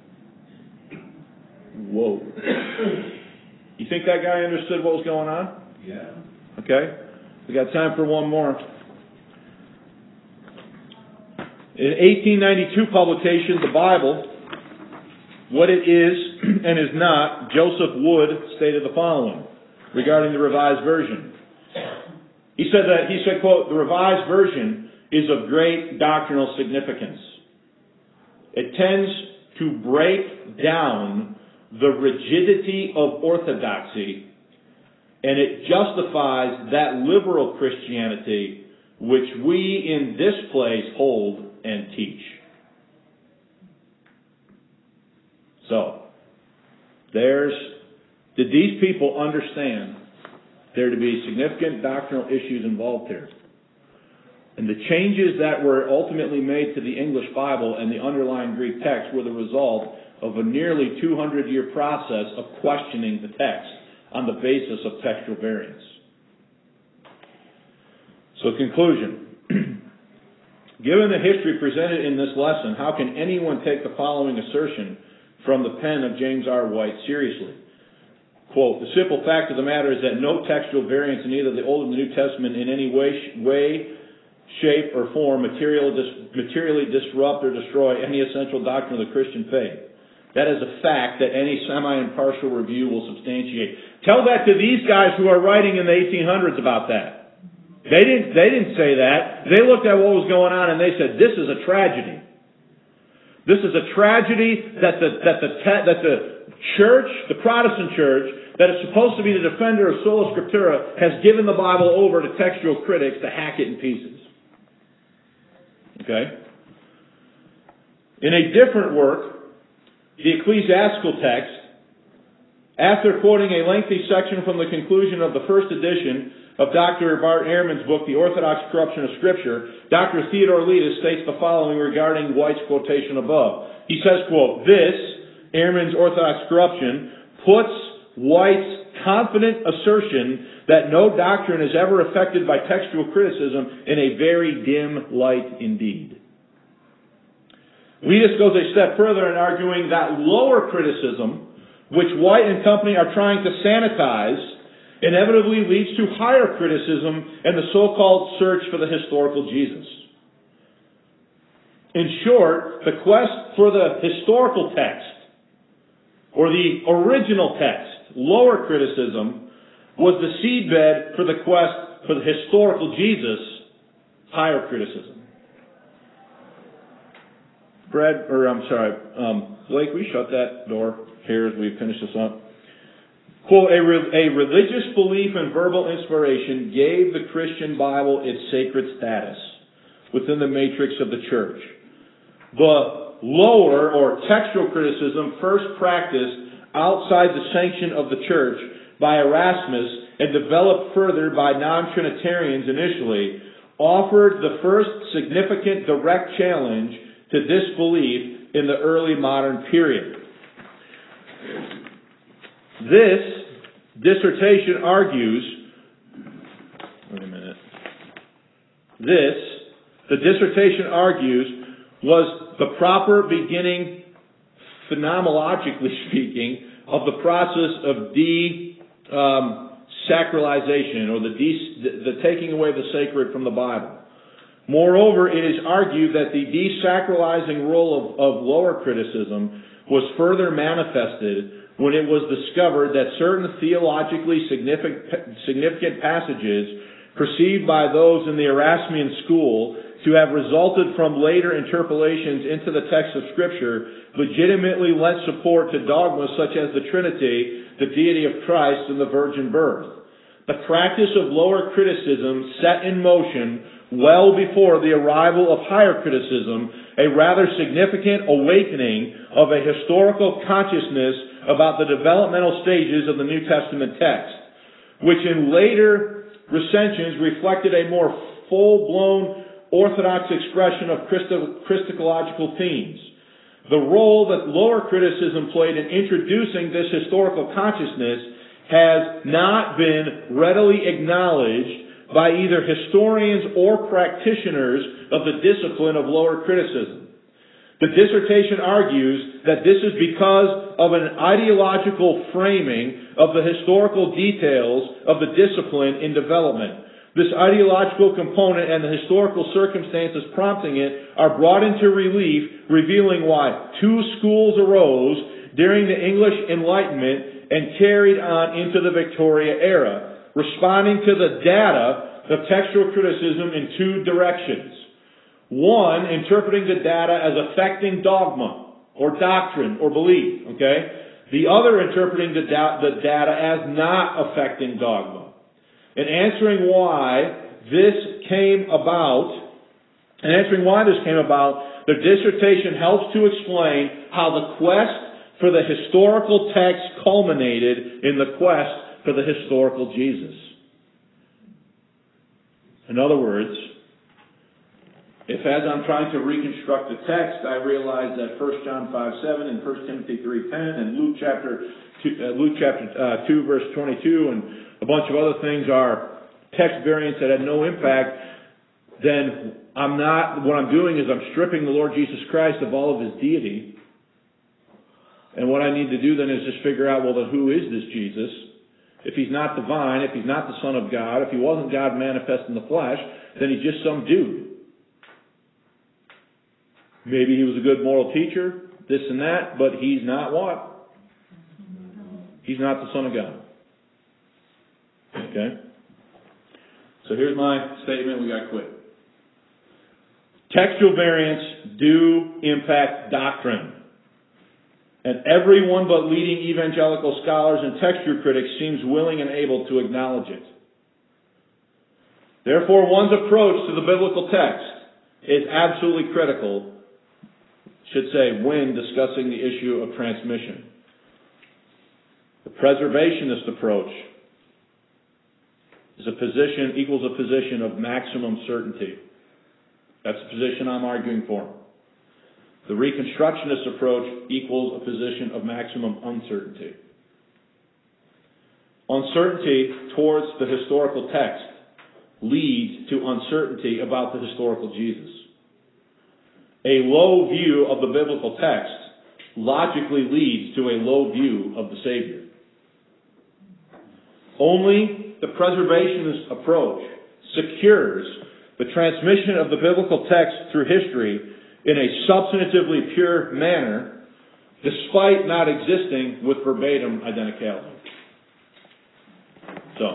Whoa. You think that guy understood what was going on? Yeah. Okay. We got time for one more. In eighteen ninety-two publication, The Bible, What It Is and Is Not, Joseph Wood stated the following regarding the Revised Version. He said that, he said, quote, the Revised Version is of great doctrinal significance. It tends to break down the rigidity of orthodoxy, and it justifies that liberal Christianity which we in this place hold and teach. So, there's, did these people understand there to be significant doctrinal issues involved here? And the changes that were ultimately made to the English Bible and the underlying Greek text were the result of a nearly two hundred year process of questioning the text on the basis of textual variance. So, conclusion. Given the history presented in this lesson, how can anyone take the following assertion from the pen of James R. White seriously? Quote, the simple fact of the matter is that no textual variance in either the Old or the New Testament in any way, way shape, or form material, dis, materially disrupt or destroy any essential doctrine of the Christian faith. That is a fact that any semi-impartial review will substantiate. Tell that to these guys who are writing in the eighteen hundreds about that. They didn't, they didn't say that. They looked at what was going on and they said, this is a tragedy. This is a tragedy that the, that the, that the church, the Protestant church, that is supposed to be the defender of sola scriptura, has given the Bible over to textual critics to hack it in pieces. Okay? In a different work, the ecclesiastical text, after quoting a lengthy section from the conclusion of the first edition of Doctor Bart Ehrman's book, The Orthodox Corruption of Scripture, Doctor Theodore Letus states the following regarding White's quotation above. He says, quote, this, Ehrman's Orthodox Corruption, puts White's confident assertion that no doctrine is ever affected by textual criticism in a very dim light indeed. Letus goes a step further in arguing that lower criticism, which White and company are trying to sanitize, inevitably leads to higher criticism and the so-called search for the historical Jesus. In short, the quest for the historical text, or the original text, lower criticism, was the seedbed for the quest for the historical Jesus, higher criticism. Brad, or I'm sorry, um, Blake, we shut that door here as we finish this up. Quote, a, re- a religious belief and verbal inspiration gave the Christian Bible its sacred status within the matrix of the church. The lower or textual criticism, first practiced outside the sanction of the church by Erasmus and developed further by non-Trinitarians initially, offered the first significant direct challenge to disbelief in the early modern period. This dissertation argues, wait a minute, this, the dissertation argues, was the proper beginning, phenomenologically speaking, of the process of de, um, sacralization, or the, de, the, the taking away the sacred from the Bible. Moreover, it is argued that the desacralizing role of, of lower criticism was further manifested when it was discovered that certain theologically significant, significant passages perceived by those in the Erasmian school to have resulted from later interpolations into the text of Scripture legitimately lent support to dogmas such as the Trinity, the deity of Christ, and the virgin birth. The practice of lower criticism set in motion well before the arrival of higher criticism a rather significant awakening of a historical consciousness about the developmental stages of the New Testament text, which in later recensions reflected a more full-blown orthodox expression of Christo- Christological themes. The role that lower criticism played in introducing this historical consciousness has not been readily acknowledged by either historians or practitioners of the discipline of lower criticism. The dissertation argues that this is because of an ideological framing of the historical details of the discipline in development. This ideological component and the historical circumstances prompting it are brought into relief, revealing why two schools arose during the English Enlightenment and carried on into the Victoria era, responding to the data of textual criticism in two directions. One, interpreting the data as affecting dogma, or doctrine, or belief, okay? The other, interpreting the, da- the data as not affecting dogma. And answering why this came about, and answering why this came about, the dissertation helps to explain how the quest for the historical text culminated in the quest for the historical Jesus. In other words, if as I'm trying to reconstruct the text, I realize that First John five seven and First Timothy three ten and Luke chapter two, uh, Luke chapter uh, two verse twenty-two and a bunch of other things are text variants that had no impact, then I'm not, what I'm doing is I'm stripping the Lord Jesus Christ of all of His deity. And what I need to do then is just figure out, well, then who is this Jesus? If He's not divine, if He's not the Son of God, if He wasn't God manifest in the flesh, then He's just some dude. Maybe He was a good moral teacher, this and that, but He's not what? He's not the Son of God. Okay? So here's my statement, we got quit. Textual variants do impact doctrine. And everyone but leading evangelical scholars and texture critics seems willing and able to acknowledge it. Therefore, one's approach to the biblical text is absolutely critical, should say, when discussing the issue of transmission. The preservationist approach is a position, equals a position of maximum certainty. That's the position I'm arguing for. The Reconstructionist approach equals a position of maximum uncertainty. Uncertainty towards the historical text leads to uncertainty about the historical Jesus. A low view of the biblical text logically leads to a low view of the Savior. Only the preservationist approach secures the transmission of the biblical text through history in a substantively pure manner, despite not existing with verbatim identicality. So,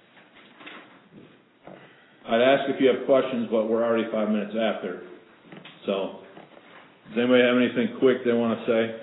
I'd ask if you have questions, but we're already five minutes after. So, does anybody have anything quick they want to say?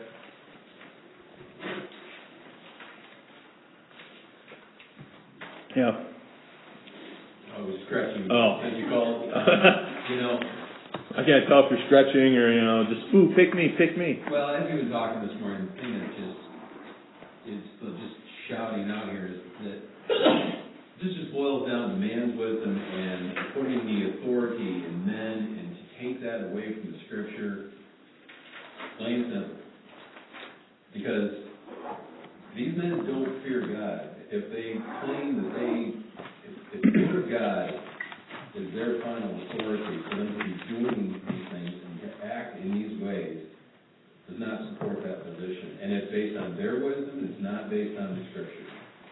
Yeah. I was scratching. Oh. As you called. You know. I can't tell if you're stretching or, you know, just, ooh, pick me, pick me. Well, as you were talking this morning, the thing that just is just shouting out here is that this just boils down to man's wisdom and putting the authority in men, and to take that away from the Scripture, plain and simple. Because these men don't fear God. If they claim that they, if, if the Word of God is their final authority for them to be doing these things and to act in these ways, does not support that position. And it's based on their wisdom, it's not based on the Scripture.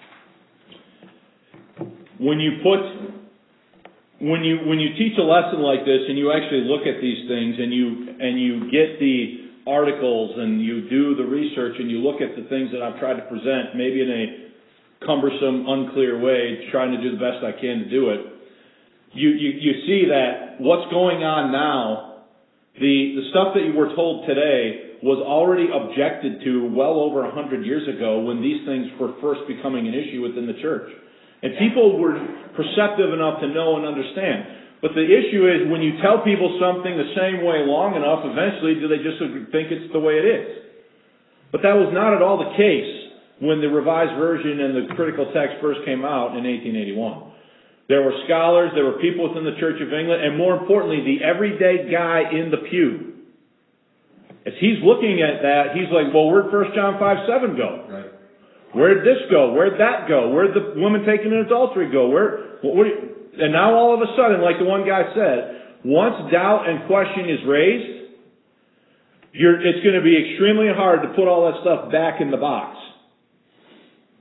When you put, when you when you teach a lesson like this and you actually look at these things and you and you get the articles and you do the research and you look at the things that I've tried to present, maybe in a cumbersome, unclear way, trying to do the best I can to do it, You, you, you see that what's going on now, the, the stuff that you were told today was already objected to well over a hundred years ago when these things were first becoming an issue within the church. And people were perceptive enough to know and understand. But the issue is when you tell people something the same way long enough, eventually do they just think it's the way it is? But that was not at all the case when the Revised Version and the critical text first came out in eighteen eighty-one. There were scholars, there were people within the Church of England, and more importantly, the everyday guy in the pew. As he's looking at that, he's like, well, where'd First John five seven go? Right. Where'd this go? Where'd that go? Where'd the woman taken in adultery go? Where? What, what, and now all of a sudden, like the one guy said, once doubt and question is raised, you're, it's going to be extremely hard to put all that stuff back in the box.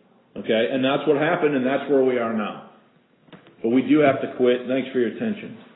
Okay? And that's what happened, and that's where we are now. But we do have to quit. Thanks for your attention.